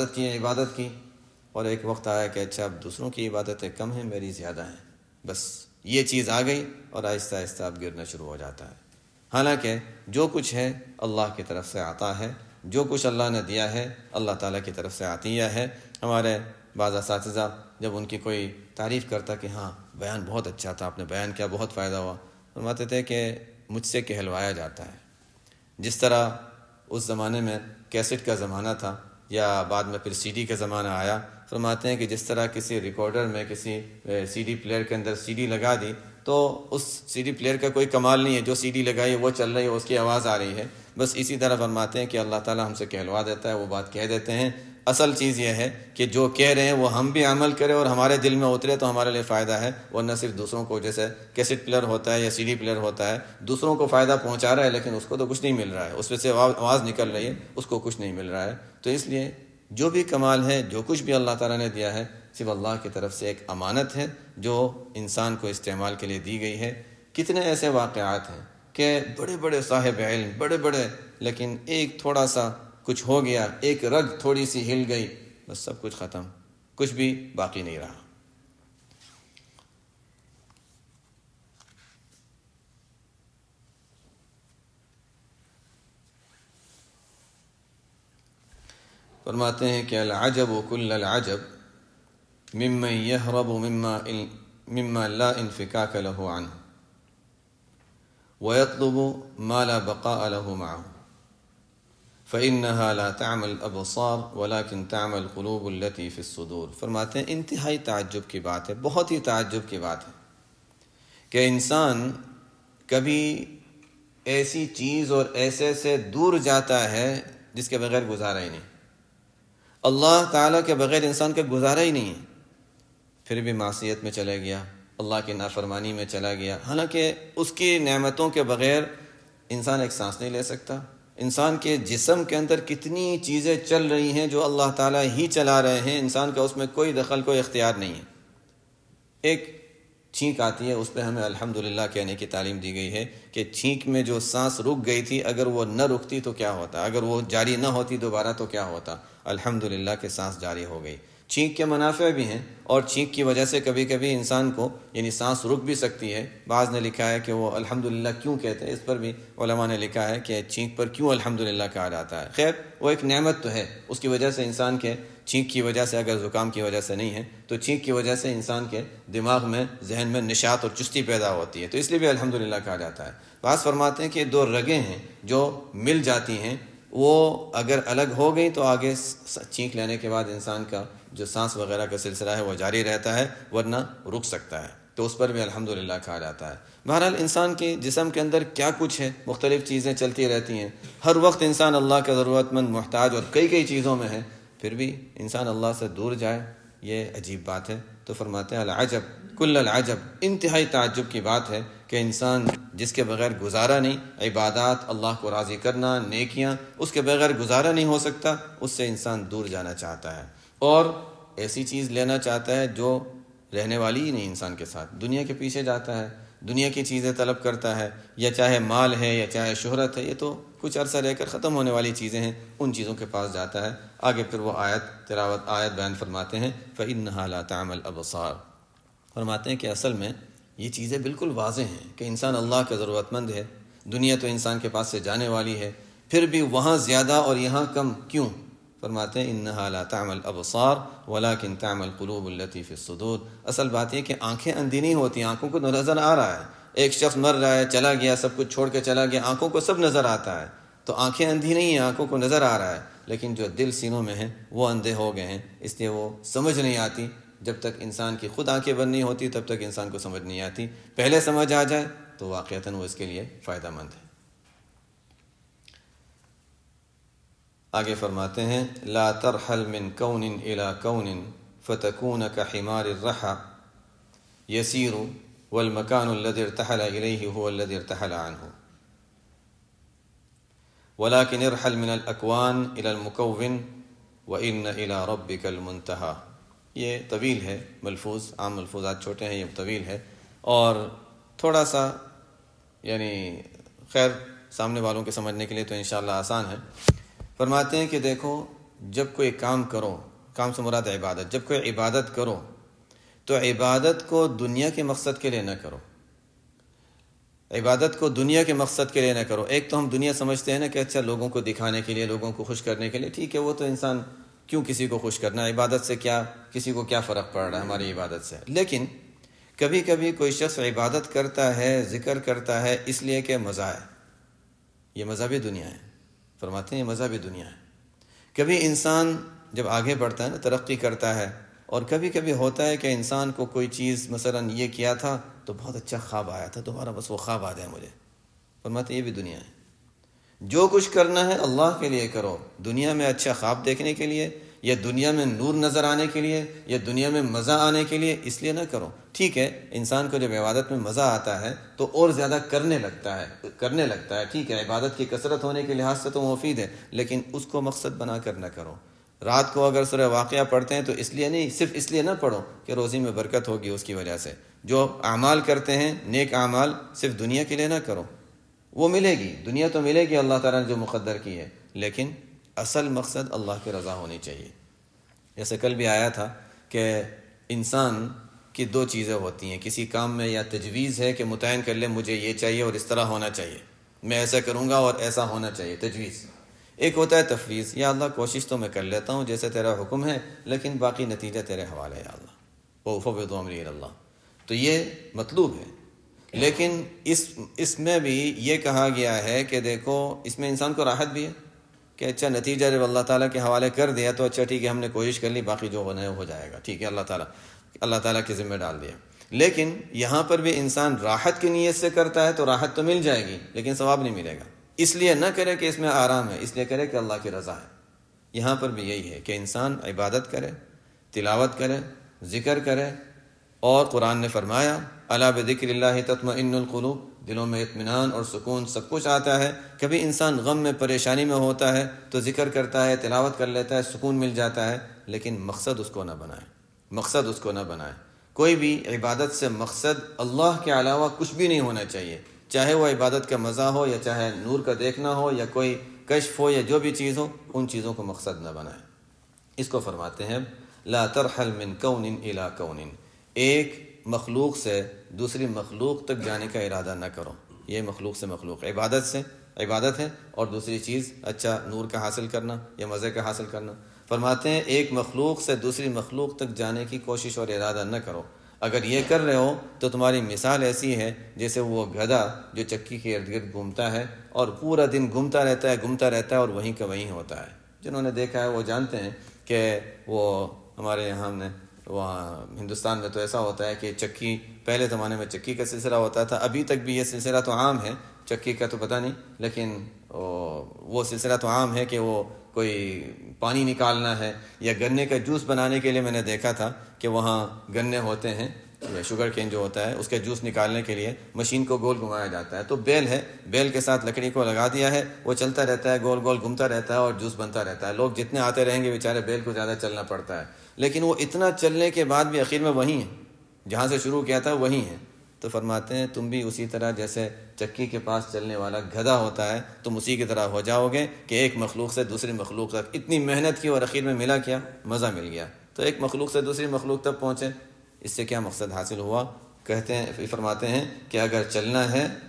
کی اور ایک وقت آیا کہ اچھا اب دوسروں کی عبادتیں کم ہیں، میری زیادہ ہیں، بس یہ چیز آ گئی اور آہستہ آہستہ اب گرنا شروع ہو جاتا ہے۔ حالانکہ جو کچھ ہے اللہ کی طرف سے عطا ہے، جو کچھ اللہ نے دیا ہے اللہ تعالیٰ کی طرف سے عطیہ ہے۔ ہمارے بعض اساتذہ جب ان کی کوئی تعریف کرتا کہ ہاں بیان بہت اچھا تھا، آپ نے بیان کیا، بہت فائدہ ہوا، فرماتے تھے کہ مجھ سے کہلوایا جاتا ہے۔ جس طرح اس زمانے میں کیسٹ کا زمانہ تھا یا بعد میں پھر سی ڈی کا زمانہ آیا، فرماتے ہیں کہ جس طرح کسی ریکارڈر میں کسی سی ڈی پلیئر کے اندر سی ڈی لگا دی تو اس سی ڈی پلیئر کا کوئی کمال نہیں ہے، جو سی ڈی لگائی وہ چل رہی ہے، اس کی آواز آ رہی ہے، بس اسی طرح فرماتے ہیں کہ اللہ تعالیٰ ہم سے کہلوا دیتا ہے، وہ بات کہہ دیتے ہیں۔ اصل چیز یہ ہے کہ جو کہہ رہے ہیں وہ ہم بھی عمل کریں اور ہمارے دل میں اترے تو ہمارے لیے فائدہ ہے، ورنہ صرف دوسروں کو، جیسے کیسٹ پلیئر ہوتا ہے یا سی ڈی پلیئر ہوتا ہے، دوسروں کو فائدہ پہنچا رہا ہے لیکن اس کو تو کچھ نہیں مل رہا ہے، اس میں سے آواز نکل رہی ہے، اس کو کچھ نہیں مل رہا ہے۔ تو اس لیے جو بھی کمال ہے، جو کچھ بھی اللہ تعالیٰ نے دیا ہے، صرف اللہ کی طرف سے ایک امانت ہے جو انسان کو استعمال کے لیے دی گئی ہے۔ کتنے ایسے واقعات ہیں کہ بڑے بڑے صاحب علم، بڑے لیکن ایک تھوڑا سا کچھ ہو گیا، ایک رگ تھوڑی سی ہل گئی، بس سب کچھ ختم، کچھ بھی باقی نہیں رہا۔ فرماتے ہیں کہ العجب کل العجب ممن یہرب مما لا انفکاک له عنه ويطلب ما لا بقاء له معه فإنها لا تعمل الأبصار ولكن تعمل القلوب التي في الصدور۔ فرماتے ہیں انتہائی تعجب کی بات ہے، بہت ہی تعجب کی بات ہے کہ انسان کبھی ایسی چیز اور ایسے سے دور جاتا ہے جس کے بغیر گزارا ہی نہیں، اللہ تعالیٰ کے بغیر انسان کا گزارا ہی نہیں ہے، پھر بھی معصیت میں چلا گیا، اللہ کی نافرمانی میں چلا گیا، حالانکہ اس کی نعمتوں کے بغیر انسان ایک سانس نہیں لے سکتا. انسان کے جسم کے اندر کتنی چیزیں چل رہی ہیں جو اللہ تعالیٰ ہی چلا رہے ہیں، انسان کا اس میں کوئی دخل، کوئی اختیار نہیں ہے. ایک چھینک آتی ہے، اس پہ ہمیں الحمدللہ کہنے کی تعلیم دی گئی ہے کہ چھینک میں جو سانس رک گئی تھی، اگر وہ نہ رکتی تو کیا ہوتا، اگر وہ جاری نہ ہوتی دوبارہ تو کیا ہوتا. الحمدللہ کہ سانس جاری ہو گئی. چھینک کے منافع بھی ہیں، اور چھینک کی وجہ سے کبھی کبھی انسان کو یعنی سانس رک بھی سکتی ہے. بعض نے لکھا ہے کہ وہ الحمدللہ کیوں کہتے ہیں، اس پر بھی علماء نے لکھا ہے کہ چھینک پر کیوں الحمدللہ کہا جاتا ہے. خیر وہ ایک نعمت تو ہے، اس کی وجہ سے انسان کے چھینک کی وجہ سے، اگر زکام کی وجہ سے نہیں ہے تو چھینک کی وجہ سے انسان کے دماغ میں، ذہن میں نشاط اور چستی پیدا ہوتی ہے، تو اس لیے بھی الحمدللہ کہا جاتا ہے. بعض فرماتے ہیں کہ دو رگیں ہیں جو مل جاتی ہیں، وہ اگر الگ ہو گئی تو آگے چھینک لینے کے بعد انسان کا جو سانس وغیرہ کا سلسلہ ہے وہ جاری رہتا ہے، ورنہ رک سکتا ہے، تو اس پر بھی الحمدللہ کہا جاتا ہے. بہرحال انسان کے جسم کے اندر کیا کچھ ہے، مختلف چیزیں چلتی رہتی ہیں. ہر وقت انسان اللہ کا ضرورت مند، محتاج اور کئی چیزوں میں ہے، پھر بھی انسان اللہ سے دور جائے، یہ عجیب بات ہے. تو فرماتے ہیں العجب کل العجب، انتہائی تعجب کی بات ہے کہ انسان جس کے بغیر گزارا نہیں، عبادات، اللہ کو راضی کرنا، نیکیاں، اس کے بغیر گزارا نہیں ہو سکتا، اس سے انسان دور جانا چاہتا ہے اور ایسی چیز لینا چاہتا ہے جو رہنے والی ہی نہیں انسان کے ساتھ. دنیا کے پیچھے جاتا ہے، دنیا کی چیزیں طلب کرتا ہے، یا چاہے مال ہے یا چاہے شہرت ہے، یہ تو کچھ عرصہ رہ کر ختم ہونے والی چیزیں ہیں، ان چیزوں کے پاس جاتا ہے. آگے پھر وہ آیت بیان فرماتے ہیں فَإِنَّهَا لَا تَعْمَى الْأَبْصَارُ. فرماتے ہیں کہ اصل میں یہ چیزیں بالکل واضح ہیں کہ انسان اللہ کا ضرورت مند ہے، دنیا تو انسان کے پاس سے جانے والی ہے، پھر بھی وہاں زیادہ اور یہاں کم کیوں؟ فرماتے ہیں انہا لا تعمل الابصار ولکن تعمل القلوب التي في الصدور. اصل بات یہ کہ آنکھیں اندھی نہیں ہوتی، آنکھوں کو نظر آ رہا ہے. ایک شخص مر رہا ہے، چلا گیا، سب کچھ چھوڑ کے چلا گیا، آنکھوں کو سب نظر آتا ہے، تو آنکھیں اندھی نہیں ہیں، آنکھوں کو نظر آ رہا ہے، لیکن جو دل سینوں میں ہیں وہ اندھے ہو گئے ہیں، اس لیے وہ سمجھ نہیں آتی. جب تک انسان کی خود آنکھیں بند نہیں ہوتی تب تک انسان کو سمجھ نہیں آتی. پہلے سمجھ آ جائے تو واقعتاً وہ اس کے لیے فائدہ مند ہے. آگے فرماتے ہیں لا ترحل من کون الى کون فتکون کحمار الرحى یسیر والمکان الذي ارتحل الیہ هو الذي ارتحل عنه ولكن ارحل من الاکوان الى المکون وان الى ربک المنتہى. یہ طویل ہے ملفوظ، عام ملفوظات چھوٹے ہیں، یہ طویل ہے اور تھوڑا سا یعنی خیر سامنے والوں کے سمجھنے کے لیے تو انشاءاللہ آسان ہے. فرماتے ہیں کہ دیکھو جب کوئی کام کرو، کام سے مراد عبادت، جب کوئی عبادت کرو تو عبادت کو دنیا کے مقصد کے لیے نہ کرو، عبادت کو دنیا کے مقصد کے لیے نہ کرو. ایک تو ہم دنیا سمجھتے ہیں نا کہ اچھا لوگوں کو دکھانے کے لیے، لوگوں کو خوش کرنے کے لیے، ٹھیک ہے وہ تو انسان کیوں کسی کو خوش کرنا، عبادت سے کیا، کسی کو کیا فرق پڑ رہا ہے ہماری عبادت سے. لیکن کبھی کبھی کوئی شخص عبادت کرتا ہے، ذکر کرتا ہے اس لیے کہ مزہ ہے، یہ مذہبی دنیا ہے. فرماتے ہیں یہ مذہبی دنیا ہے. کبھی انسان جب آگے بڑھتا ہے نا، ترقی کرتا ہے، اور کبھی کبھی ہوتا ہے کہ انسان کو کوئی چیز مثلا یہ کیا تھا تو بہت اچھا خواب آیا تھا، دوبارہ بس وہ خواب آ جائے مجھے. فرماتے ہیں یہ بھی دنیا ہے. جو کچھ کرنا ہے اللہ کے لیے کرو، دنیا میں اچھا خواب دیکھنے کے لیے یا دنیا میں نور نظر آنے کے لیے یا دنیا میں مزہ آنے کے لیے اس لیے نہ کرو. ٹھیک ہے انسان کو جب عبادت میں مزہ آتا ہے تو اور زیادہ کرنے لگتا ہے، ٹھیک ہے عبادت کی کثرت ہونے کے لحاظ سے تو مفید ہے، لیکن اس کو مقصد بنا کر نہ کرو. رات کو اگر سورہ واقعہ پڑھتے ہیں تو اس لیے نہیں، صرف اس لیے نہ پڑھو کہ روزی میں برکت ہوگی اس کی وجہ سے. جو اعمال کرتے ہیں نیک اعمال صرف دنیا کے لیے نہ کرو، وہ ملے گی، دنیا تو ملے گی اللہ تعالیٰ نے جو مقدر کی ہے، لیکن اصل مقصد اللہ کی رضا ہونی چاہیے. جیسے کل بھی آیا تھا کہ انسان کی دو چیزیں ہوتی ہیں، کسی کام میں یا تجویز ہے کہ متعین کر لے مجھے یہ چاہیے اور اس طرح ہونا چاہیے، میں ایسا کروں گا اور ایسا ہونا چاہیے، تجویز. ایک ہوتا ہے تفویض، یا اللہ کوشش تو میں کر لیتا ہوں جیسے تیرا حکم ہے، لیکن باقی نتیجہ تیرے حوالے ہے یا اللہ، وَأُفَوِّضُ أَمْرِي إِلَى اللَّهِ. تو یہ مطلوب ہے. لیکن اس میں بھی یہ کہا گیا ہے کہ دیکھو اس میں انسان کو راحت بھی ہے کہ اچھا نتیجہ جب اللہ تعالیٰ کے حوالے کر دیا تو اچھا ٹھیک ہے ہم نے کوشش کر لی، باقی جو ہونا ہے ہو جائے گا، ٹھیک ہے اللہ تعالیٰ کے ذمہ ڈال دیا. لیکن یہاں پر بھی انسان راحت کی نیت سے کرتا ہے تو راحت تو مل جائے گی لیکن ثواب نہیں ملے گا. اس لیے نہ کرے کہ اس میں آرام ہے، اس لیے کرے کہ اللہ کی رضا ہے. یہاں پر بھی یہی ہے کہ انسان عبادت کرے، تلاوت کرے، ذکر کرے، اور قرآن نے فرمایا الا بذکر اللہ تطمئن القلوب، دلوں میں اطمینان اور سکون سب کچھ آتا ہے۔ کبھی انسان غم میں پریشانی میں ہوتا ہے تو ذکر کرتا ہے، تلاوت کر لیتا ہے، سکون مل جاتا ہے، لیکن مقصد اس کو نہ بنائے، مقصد اس کو نہ بنائے۔ کوئی بھی عبادت سے مقصد اللہ کے علاوہ کچھ بھی نہیں ہونا چاہیے، چاہے وہ عبادت کا مزہ ہو یا چاہے نور کا دیکھنا ہو یا کوئی کشف ہو یا جو بھی چیز ہو، ان چیزوں کو مقصد نہ بنائے۔ اس کو فرماتے ہیں لا ترحل من کون الی کون، ایک مخلوق سے دوسری مخلوق تک جانے کا ارادہ نہ کرو۔ یہ مخلوق سے مخلوق عبادت ہے، اور دوسری چیز اچھا نور کا حاصل کرنا یا مزے کا حاصل کرنا۔ فرماتے ہیں ایک مخلوق سے دوسری مخلوق تک جانے کی کوشش اور ارادہ نہ کرو۔ اگر یہ کر رہے ہو تو تمہاری مثال ایسی ہے جیسے وہ گدھا جو چکی کے ارد گرد گھومتا ہے اور پورا دن گھومتا رہتا ہے اور وہیں کا وہیں ہوتا ہے۔ جنہوں نے دیکھا ہے وہ جانتے ہیں کہ وہ ہمارے یہاں نے وہاں ہندوستان میں تو ایسا ہوتا ہے کہ چکی، پہلے زمانے میں چکی کا سلسلہ ہوتا تھا، ابھی تک بھی یہ سلسلہ تو عام ہے، چکی کا تو پتہ نہیں، لیکن وہ سلسلہ تو عام ہے کہ وہ کوئی پانی نکالنا ہے یا گنے کا جوس بنانے کے لیے میں نے دیکھا تھا کہ وہاں گنے ہوتے ہیں یا شوگر کین جو ہوتا ہے اس کے جوس نکالنے کے لیے مشین کو گول گھمایا جاتا ہے، تو بیل ہے، بیل کے ساتھ لکڑی کو لگا دیا ہے، وہ چلتا رہتا ہے، گول گول گھومتا رہتا ہے اور جوس بنتا رہتا ہے۔ لوگ جتنے آتے رہیں گے بیچارے بیل کو زیادہ چلنا پڑتا ہے، لیکن وہ اتنا چلنے کے بعد بھی آخر میں وہیں ہے جہاں سے شروع کیا تھا، وہیں ہے۔ تو فرماتے ہیں تم بھی اسی طرح جیسے چکی کے پاس چلنے والا گدھا ہوتا ہے، تم اسی کی طرح ہو جاؤ گے کہ ایک مخلوق سے دوسری مخلوق تک اتنی محنت کی اور اخیر میں ملا کیا؟ مزہ مل گیا۔ تو ایک مخلوق سے دوسری مخلوق تک پہنچے، اس سے کیا مقصد حاصل ہوا؟ کہتے ہیں، فرماتے ہیں کہ اگر چلنا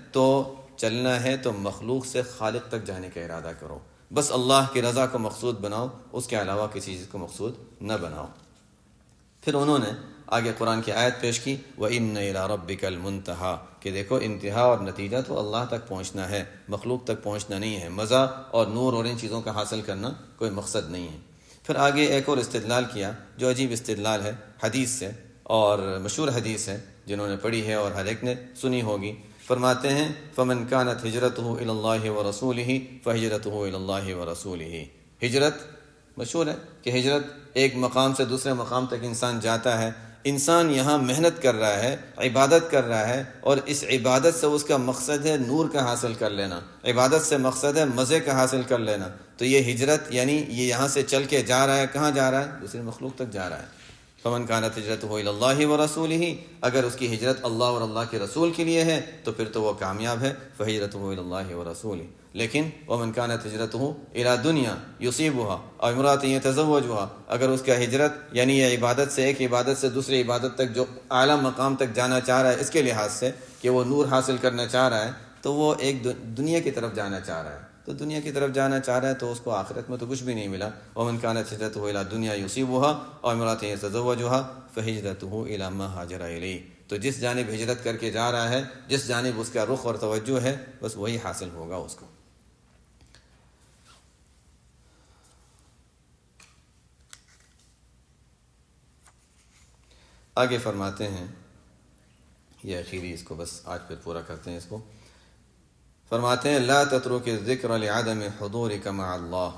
ہے تو مخلوق سے خالق تک جانے کا ارادہ کرو، بس اللہ کی رضا کو مقصود بناؤ، اس کے علاوہ کسی چیز کو مقصود نہ بناؤ۔ پھر انہوں نے آگے قرآن کی آیت پیش کی وَإِنَّ إِلَىٰ رَبِّكَ الْمُنْتَهَىٰ، کہ دیکھو انتہا اور نتیجہ تو اللہ تک پہنچنا ہے، مخلوق تک پہنچنا نہیں ہے، مزہ اور نور اور ان چیزوں کا حاصل کرنا کوئی مقصد نہیں ہے۔ پھر آگے ایک اور استدلال کیا جو عجیب استدلال ہے حدیث سے، اور مشہور حدیث ہے، جنہوں نے پڑھی ہے اور ہر ایک نے سنی ہوگی۔ فرماتے ہیں فَمَنْ كَانَتْ هِجْرَتُهُ إِلَى اللَّهِ وَرَسُولِهِ فَهِجْرَتُهُ إِلَى اللَّهِ وَرَسُولِهِ۔ ہجرت مشہور ہے کہ ہجرت ایک مقام سے دوسرے مقام تک انسان جاتا ہے، انسان یہاں محنت کر رہا ہے، عبادت کر رہا ہے، اور اس عبادت سے اس کا مقصد ہے نور کا حاصل کر لینا، عبادت سے مقصد ہے مزے کا حاصل کر لینا، تو یہ ہجرت یعنی یہ یہاں سے چل کے جا رہا ہے، کہاں جا رہا ہے؟ دوسری مخلوق تک جا رہا ہے۔ فمن كانت هجرته الى الله ورسوله، اگر اس کی ہجرت اللہ اور اللہ کے رسول کے لیے ہے تو پھر تو وہ کامیاب ہے، فہجرته الى الله ورسوله۔ لیکن ومن كانت هجرته الى دنیا يصيبها او امرأة يتزوجها، اگر اس کا ہجرت یعنی یہ عبادت سے ایک عبادت سے دوسری عبادت تک جو اعلیٰ مقام تک جانا چاہ رہا ہے، اس کے لحاظ سے کہ وہ نور حاصل کرنا چاہ رہا ہے، تو وہ ایک دنیا کی طرف جانا چاہ رہا ہے، تو دنیا کی طرف جانا چاہ رہا ہے تو اس کو آخرت میں تو کچھ بھی نہیں ملا۔ ومن كانت هجرته الى دنیا يصيبها او امرأة يتزوجها فهجرته الى ما هاجر اليه، تو جس جانب ہجرت کر کے جا رہا ہے، جس جانب اس کا رخ اور توجہ ہے، بس وہی حاصل ہوگا اس کو۔ آگے فرماتے ہیں، یہ اخیری اس کو بس آج پھر پورا کرتے ہیں اس کو۔ فرماتے ہیں لا تترک الذکر لعدم حضورک مع اللہ،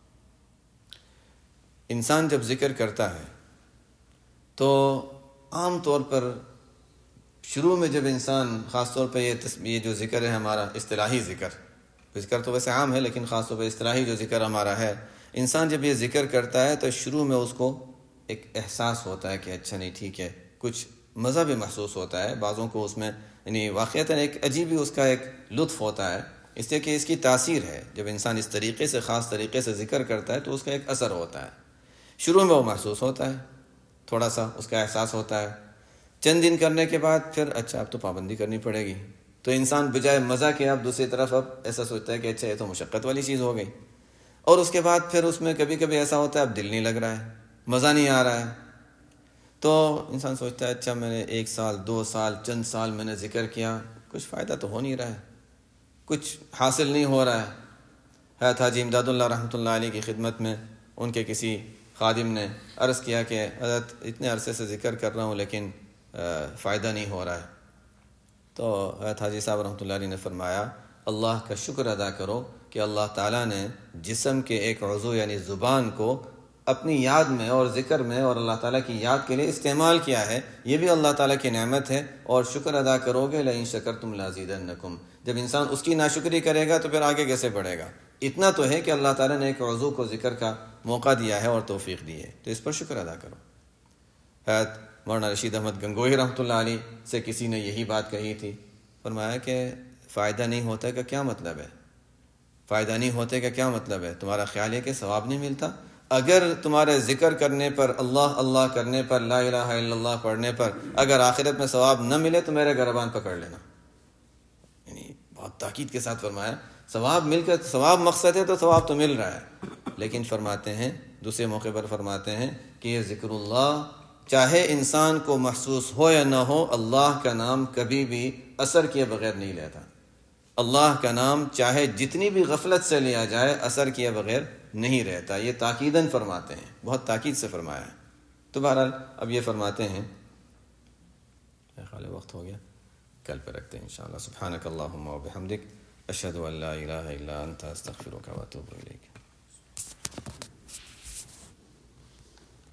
انسان جب ذکر کرتا ہے تو عام طور پر شروع میں جب انسان، خاص طور پہ یہ جو ذکر ہے ہمارا اصطلاحی ذکر تو ویسے عام ہے، لیکن خاص طور پہ اصطلاحی جو ذکر ہمارا ہے، انسان جب یہ ذکر کرتا ہے تو شروع میں اس کو ایک احساس ہوتا ہے کہ اچھا نہیں ٹھیک ہے، کچھ مزہ بھی محسوس ہوتا ہے، بعضوں کو اس میں یعنی واقعتاً ایک عجیب ہی اس کا ایک لطف ہوتا ہے، اس لیے کہ اس کی تاثیر ہے، جب انسان اس طریقے سے خاص طریقے سے ذکر کرتا ہے تو اس کا ایک اثر ہوتا ہے، شروع میں وہ محسوس ہوتا ہے، تھوڑا سا اس کا احساس ہوتا ہے، چند دن کرنے کے بعد پھر اچھا اب تو پابندی کرنی پڑے گی، تو انسان بجائے مزہ کے اب دوسری طرف اب ایسا سوچتا ہے کہ اچھا یہ تو مشقت والی چیز ہو گئی، اور اس کے بعد پھر اس میں کبھی کبھی ایسا ہوتا ہے اب دل نہیں لگ رہا ہے، مزہ نہیں آ رہا ہے، تو انسان سوچتا ہے اچھا میں نے 1 سال 2 سال چند سال میں نے ذکر کیا، کچھ فائدہ تو ہو نہیں رہا ہے، کچھ حاصل نہیں ہو رہا ہے۔ حضرت حاجی امداد اللہ رحمۃ اللہ علیہ کی خدمت میں ان کے کسی خادم نے عرض کیا کہ حضرت اتنے عرصے سے ذکر کر رہا ہوں لیکن فائدہ نہیں ہو رہا ہے، تو حضرت حاجی صاحب رحمۃ اللہ علیہ نے فرمایا اللہ کا شکر ادا کرو کہ اللہ تعالیٰ نے جسم کے ایک عضو یعنی زبان کو اپنی یاد میں اور ذکر میں اور اللہ تعالیٰ کی یاد کے لیے استعمال کیا ہے، یہ بھی اللہ تعالیٰ کی نعمت ہے، اور شکر ادا کرو گے لئن شکرتم لازیدنکم، جب انسان اس کی ناشکری کرے گا تو پھر آگے کیسے بڑھے گا؟ اتنا تو ہے کہ اللہ تعالیٰ نے ایک عضو کو ذکر کا موقع دیا ہے اور توفیق دی ہے، تو اس پر شکر ادا کرو۔ حضرت مولانا رشید احمد گنگوہی رحمۃ اللہ علیہ سے کسی نے یہی بات کہی تھی، فرمایا کہ فائدہ نہیں ہوتا کا کیا مطلب ہے؟ فائدہ نہیں ہوتے کا کیا مطلب ہے؟ تمہارا خیال ہے کہ ثواب نہیں ملتا؟ اگر تمہارے ذکر کرنے پر، اللہ اللہ کرنے پر، لا الہ الا اللہ پڑھنے پر اگر آخرت میں ثواب نہ ملے تو میرے گربان پکڑ لینا۔ یعنی بہت تاکید کے ساتھ فرمایا، ثواب مل کر، ثواب مقصد ہے تو ثواب تو مل رہا ہے، لیکن فرماتے ہیں دوسرے موقع پر فرماتے ہیں کہ یہ ذکر اللہ چاہے انسان کو محسوس ہو یا نہ ہو، اللہ کا نام کبھی بھی اثر کیے بغیر نہیں لیتا۔ اللہ کا نام چاہے جتنی بھی غفلت سے لیا جائے اثر کیے بغیر نہیں رہتا، یہ تاکیداً فرماتے ہیں، بہت تاکید سے فرمایا ہے۔ تو بہرحال اب یہ فرماتے ہیں، خیال وقت ہو گیا، کل پہ رکھتے ہیں انشاءاللہ۔ سبحانک اللہم و بحمدک، اشہد ان لا الہ الا انت، استغفرک و اتوب الیک۔